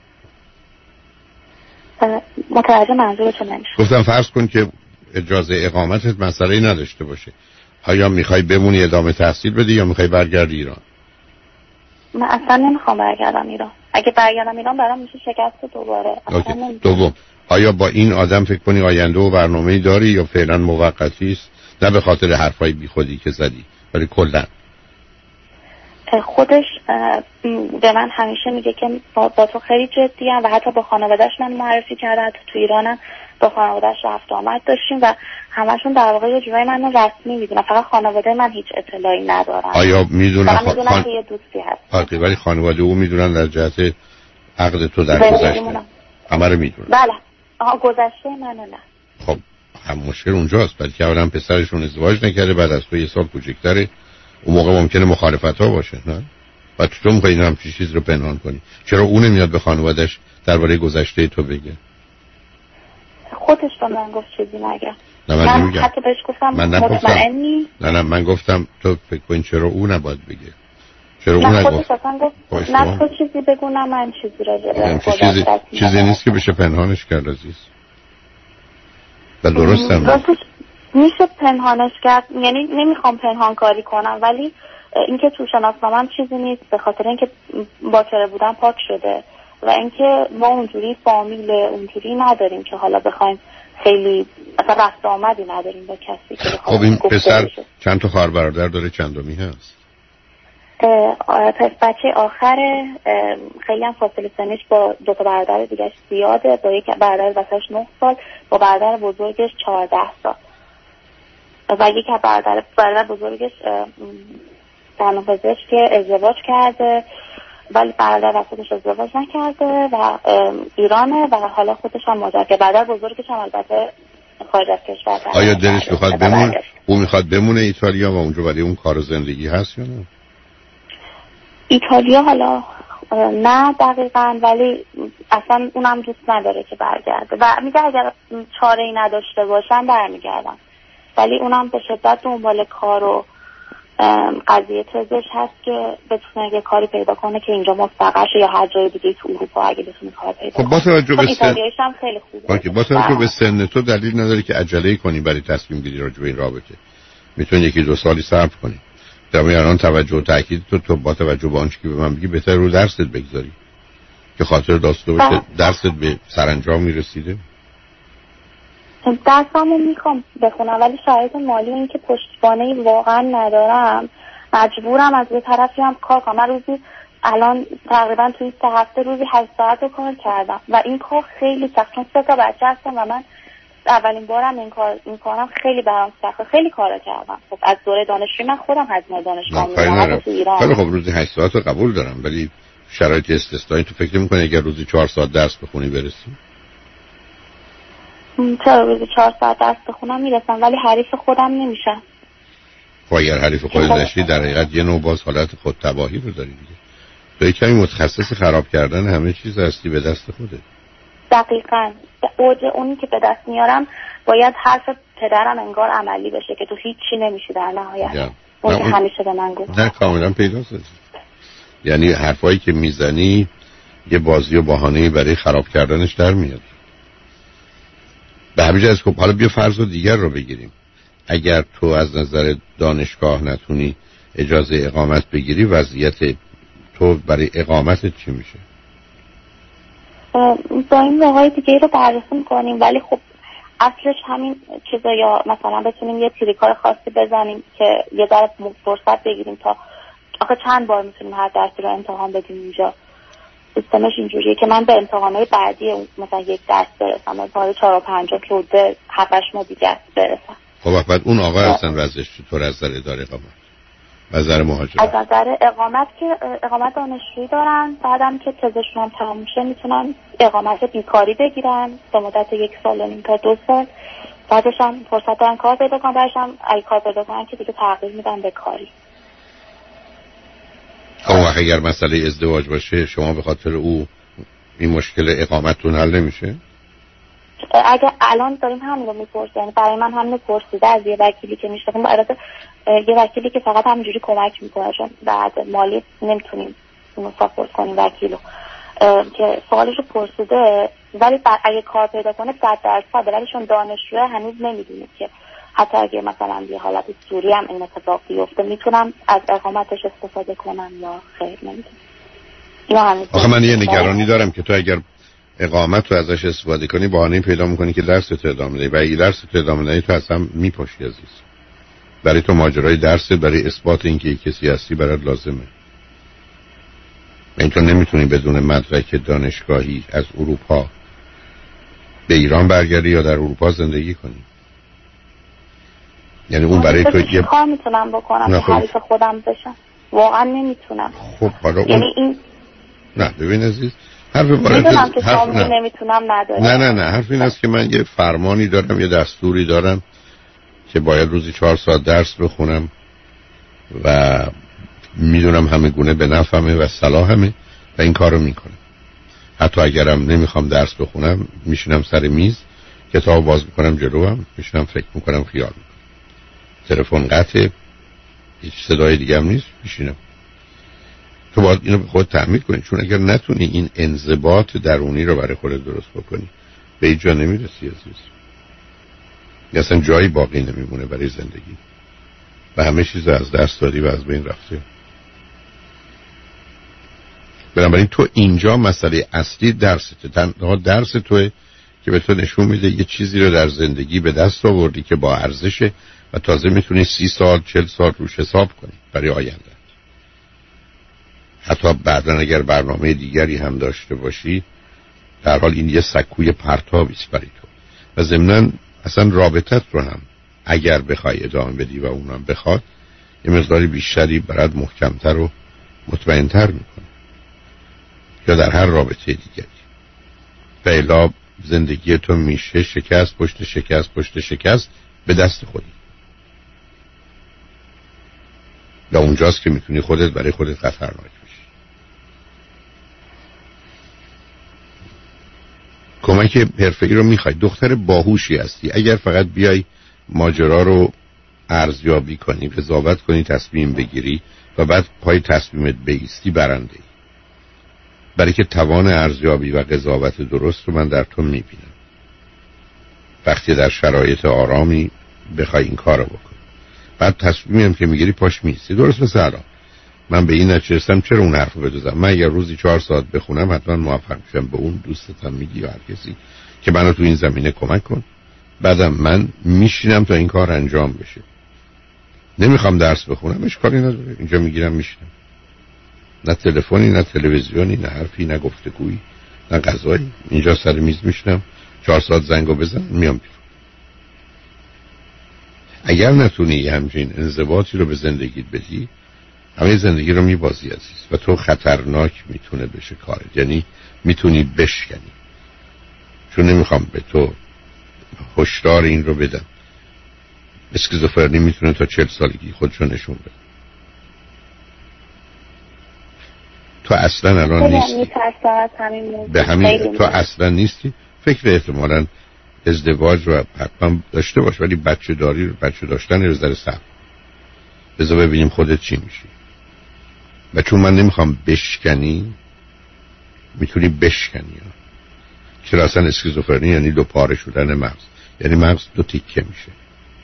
متوجه منظورتون نمیشه. گفتم فرض کن که اجازه اقامتت مسئله‌ای نداشته باشه، آیا میخوای بمونی ادامه تحصیل بدی یا میخوای برگردی ایران؟ من اصلا نمیخوام برگردم ایران. اگه برگردم ایران برام میشه شکست دوباره. دوم، آیا با این آدم فکر کنی آینده و برنامه‌ای داری یا فعلا موقتی است؟ نه به خاطر حرفای بیخودی که زدی، ولی کلا خودش به من همیشه میگه که با تو خیلی جدیم و حتی با خانوادهش من معرفی کرده، حتی تو ایرانم با خانوادهش رفت آمد داشتیم و همشون در واقع یه جورایی منو رسمی میدونن، فقط خانواده من هیچ اطلاعی ندارن. آیا میدونن که یه دوستی هست؟ فرقی ولی خانواده او میدونن در جهت عقد تو در گذشته؟ همه رو میدونن؟ بله. گذشته منو نه. خب هم مشکل اونجاست، بلکه اولا پسرشون ازدواج نکرده، بعد از تو یه سال کوچیک‌تره، اون موقع ممکنه مخالفت‌ها باشه، نه؟ و تو می‌خوای اینم چیز رو پنهان کنی. چرا اون نمیاد به خانواده‌اش درباره گذشته تو بگه؟ خودش به من گفت چیزی نگه. من حتی بهش گفتم مطمئنی؟ نه من گفتم تو فکر کن چرا اون نباید بگه؟ چرا اون نگفت؟ خودش اصلا گفت نه تو چیزی بگو نه من چیزی را چیزی نیست که بشه پنهانش کرد عزیز. و درستم میشه پنهانش کرد، یعنی نمیخوام پنهان کاری کنم، ولی اینکه تو شناسنامه‌ام چیزی نیست به خاطر اینکه باکره بودن پاک شده و اینکه ما اونجوری فامیل اونجوری نداریم که حالا بخوایم خیلی اصلا رفت آمدی نداریم با کسی که بخواد. خب این پسر چند تا خواهر برادر داره، چندمی هست؟ بچه آخره، خیلی هم فاصله سنش با دو تا برادر دیگه‌اش زیاده، با یک برادر وسطش 9 سال، با برادر بزرگش 14 سال و یک برادر بزرگش دندانپزشک که ازدواج کرده ولی برادر وسطش ازدواج نکرده و ایرانه و حالا خودش هم مهاجرت کرده. برادر بزرگش هم البته خارج از کشور. آیا دلش میخواد بمونه؟ اون میخواد بمونه ایتالیا و اونجا برای اون کار و زندگی هست یا نه؟ ایتالیا حالا نه دقیقاً، ولی اصلا اونم دوست نداره که برگرده و میگه اگر چاره‌ای نداشته باشم برمیگردم، ولی اونم به شدت دنبال کار و قضیه تزش هست که بتونه یه کاری پیدا کنه که اینجا مستقر شه یا هر جای دیگه تو اروپا اگه بتونه کار پیدا کنه. خب با توجه به ایتالیاییش هم خیلی خوبه. با توجه به سن تو دلیل نداره که عجله کنی برای تصمیم گیری راجع به این رابطه. میتونی 1-2 سالی صبر کنی. در الان توجه و تاکید تو با توجه به آنچه که به من بگی بهتر رو درست بگذاری که خاطر داشته باشه درست به سرانجام میرسیده. درسامو میخوام بخونم ولی شرایط مالی این که پشتوانه‌ای واقعا ندارم، مجبورم از یه طرفی هم کار کنم. من روزی الان تقریبا توی 3 هفته روزی 8 ساعت کار کردم و این کار خیلی سخت، چون 3 تا بچه هستم و من اولین بارم این کارم خیلی برام سخته. خیلی کارا کردم. خب از دوره دانشجویی من خودم هزینه دانشگاه میدادم تو ایران. خیلی خب روزی 8 ساعت رو قبول دارم، ولی شرایط استثنایی تو فکر نمی‌کنی اگر روزی 4 ساعت درس بخونی برسی؟ چرا روزی 4 ساعت درس بخونم میرسم ولی حریف خودم نمیشم. خب اگر حریف خودت نشی در حقیقت یه نوع باز حالت خودتباهی رو داری دیگه. تو یک کمی متخصص خراب کردن همه چیز هستی به دست خودت. دقیقاً. اوج اونی که به دست میارم باید حرف پدرم انگار عملی بشه که تو هیچی نمیشی در نهایت. اون که همیشه به من گفت. نه کاملا پیداست. یعنی حرفایی که میزنی یه بازی و بهانه‌ای برای خراب کردنش در میاد. به همین جهت خب حالا بیا فرض دیگر رو بگیریم. اگر تو از نظر دانشگاه نتونی اجازه اقامت بگیری، وضعیت تو برای اقامتت چی میشه؟ با این موقعی دیگه رو بررسی میکنیم ولی خب اصلش همین چیزا، یا مثلا بتونیم یه تریکار خاصی بزنیم که یه ذره فرصت بگیریم تا آخه چند بار میتونیم هر درسی رو امتحان بدیم اینجا. سیستمش اینجوریه که من به امتحانات بعدی مثلا یک درس برسم، پاره 4 و 5 که حدود 7-8 ماه دیگه برسم. خب بعد اون آقا اصلا وضعش چطور از نظر اداره اقامت؟ از نظر مهاجرت؟ از نظر اقامت که اقامت دانشجویی دارن، بعدم که تزشون هم تموم میشه میتونن اقامت بیکاری بگیرن به مدت 1 سال و نیم تا 2 سال. بعدش هم فرصت دارن کار پیدا کنن، بعدش هم اگه کار پیدا کنن که دیگه تغییر میدن به کاری. خب اگر مسئله ازدواج باشه شما به خاطر او این مشکل اقامتتون حل نمیشه؟ اگه الان داریم همین رو میپرسیم، یعنی برای من همین پرسیده از یه وکیلی که میشناسم، البته یه وکیلی که فقط همینجوری کمک میکنه چون بعد مالی نمیتونیم اونو ساپورت کنیم وکیلو، که سوالشو پرسیده ولی اگه کار پیدا کنه 100%، ولی چون دانشجوه هنوز نمیدونه که حتی اگه مثلا یه حالت سوری هم این اتفاق بیفته میتونم از اقامتش استفاده کنم یا خیر نمیتونم. آخه من یه نگرانی دارم که تو اگر اقامت رو ازش استفاده کنی بهانه پیدا میکنی که درس تو ادامه بدی و اگه درس تو ادامه بدی تو اصلا میپاشی عزیز. برای تو ماجرای درس برای اثبات اینکه کسی هستی برات لازمه. این تو نمیتونی بدون مدرک دانشگاهی از اروپا به ایران برگردی یا در اروپا زندگی کنی. یعنی اون برای تو یه کار میتونم بکنم که حریف خودم بشم. واقعا نمیتونم. خب حالا یعنی این نه ببین عزیز، حرف نمیتونم ندارم. نه حرف این است که من یه فرمانی دارم، یه دستوری دارم که باید روزی 4 ساعت درس بخونم و میدونم همه گونه به نفعمه و صلاحمه و این کارو میکنم. حتی اگرم نمیخوام درس بخونم میشینم سر میز کتاب باز میکنم جلوم، میشینم فکر میکنم، خیال میکنم. تلفن قطعه، هیچ صدای دیگه هم نیست، میشینم. تو باید اینو به خود تعمین کنی، چون اگر نتونی این انضباط درونی رو برای خودت درست بکنی به هیچ جا نمیرسی عزیز. اصلا جایی باقی نمیمونه برای زندگی و همه چیز از دست دادی و از بین رفته. بنابراین تو اینجا مسئله اصلی درسته، تنها درس توه که به تو نشون میده یه چیزی رو در زندگی به دست آوردی که با ارزشه و تازه میتونی 30 سال 40 سال روش حساب کنی برای آینده. حتی بعداً اگر برنامه دیگری هم داشته باشی در حال این یه سکوی پرتابیست برای تو و ضمناً اصلا رابطت رو هم اگر بخوای ادامه بدی و اونم بخواد یه مقداری بیشتری برات محکمتر و مطمئنتر میکنه یا در هر رابطه دیگری. و الا زندگی تو میشه شکست پشت شکست پشت شکست به دست خودی. و اونجاست که میتونی خودت برای خودت خطرناک بشی. کمک حرفه‌ای رو میخوای، دختر باهوشی هستی، اگر فقط بیای ماجرا رو ارزیابی کنی، قضاوت کنی، تصمیم بگیری و بعد پای تصمیمت بایستی برنده ای. برای که توان ارزیابی و قضاوت درست رو من در تو میبینم. وقتی در شرایط آرامی بخوای این کارو بکنی بعد تصمیمیم که میگیری پاش میستی. درست مثل الان من به این نتیجه رسیدم چرا اون حرفو بدوزم. من اگر روزی 4 ساعت بخونم حتما موفق میشم. به اون دوستتم میگی یا هر کسی که منو تو این زمینه کمک کن، بعدم من میشینم تا این کار انجام بشه. نمیخوام درس بخونم اشکالی نداره، اینجا میگیرم میشینم. نه تلفنی، نه تلویزیونی، نه حرفی، نه گفتگویی، نه غذایی. اینجا سر میز میشینم 4 ساعت زنگو بزن میام بیرون. اگر نتونی همچین انضباطی رو به زندگیت بدی همه زندگی رو میبازی عزیز و تو خطرناک میتونه بشه کارت. یعنی میتونی بشکنی. چون نمیخوام به تو هشدار این رو بدم اسکیزوفرنی میتونه تا 40 سالگی خودشو نشون بده. تو اصلا الان نیستی به همین تو اصلا نیستی. فکر احتمالاً ازدواج رو حتما داشته باش ولی بچه داشتن رو ذره سخت. بذار ببینیم خودت چی میشی. و چون من نمیخوام بشکنی میتونی بشکنی. چرا اصلا اسکیزوفرنی یعنی 2 پاره شدن مغز، یعنی مغز 2 تیکه میشه.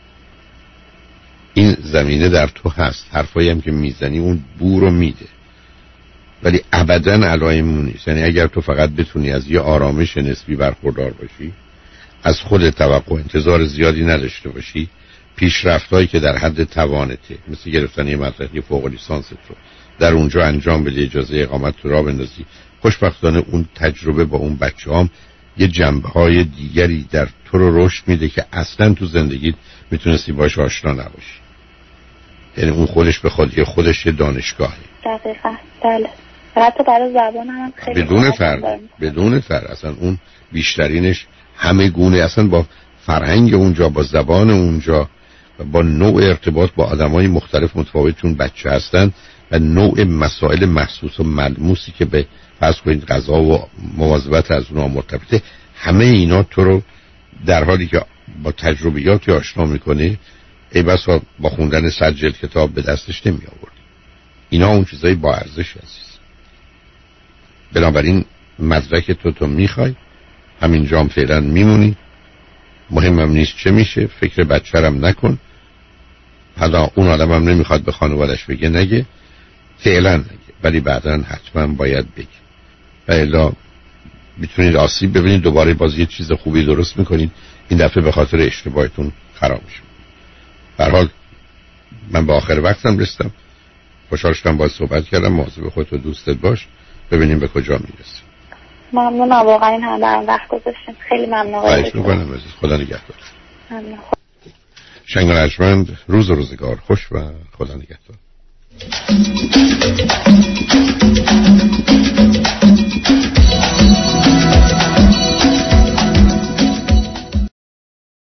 این زمینه در تو هست. حرفایی هم که میزنی اون بو رو میده ولی ابداً علایمون نیست. یعنی اگر تو فقط بتونی از یه آرامش نسبی برخوردار باشی، از خود توقع انتظار زیادی نداشته باشی، پیشرفت‌هایی که در حد توانته، مثل گرفتن یه مدرک فوق لیسانس رو در اونجا انجام بدی، اجازه اقامت تو راه بندازی. خوشبختانه اون تجربه با اون بچه‌هام یه جنبه‌های دیگری در تو رو رشد میده که اصلا تو زندگیت میتونستی باهاش آشنا نباشی. یعنی اون خودش به خودش یه دانشگاهه. دقیقاً. بله. حتی برای زبان هم خیلی بدون فرق اصلا اون بیشترینش همه گونه، اصلا با فرهنگ اونجا، با زبان اونجا و با نوع ارتباط با آدمای مختلف متفاوت، چون بچه هستن و نوع مسائل محسوس و ملموسی که به فرض کنید غذا و مواظبت از اونها مرتبطه، همه اینا تو رو در حالی که با تجربیاتی آشنا میکنه، ای بسا با خوندن 100 جلد کتاب به دستش نمی آورد. اینا اون چیزایی با ارزش عزیز. بنابراین مدرک تو میخوای، همینجا هم فعلا میمونی، مهمم نیست چه میشه، فکر بچه‌رم نکن. حالا اون آدم هم نمیخواد به خانوادش بگه، نگه، فعلا نگه، ولی بعداً حتما باید بگه. و الا میتونید آسیب ببینید، دوباره باز یه چیز خوبی درست میکنید، این دفعه به خاطر اشتباهتون خراب میشه. به هر حال من به آخر وقتم رسیدم، خوشحال شدم باهات صحبت کردم. مواظب خودت و دوستت باش، ببینیم به کجا میرسیم. ممنونم واقعا، این همه برام وقت گذاشتین. خیلی ممنونم. خواهش می‌کنم عزیز. خدا نگهدار. ممنون. شنگ رجمند، روز و روزگار خوش و خدا نگهدار.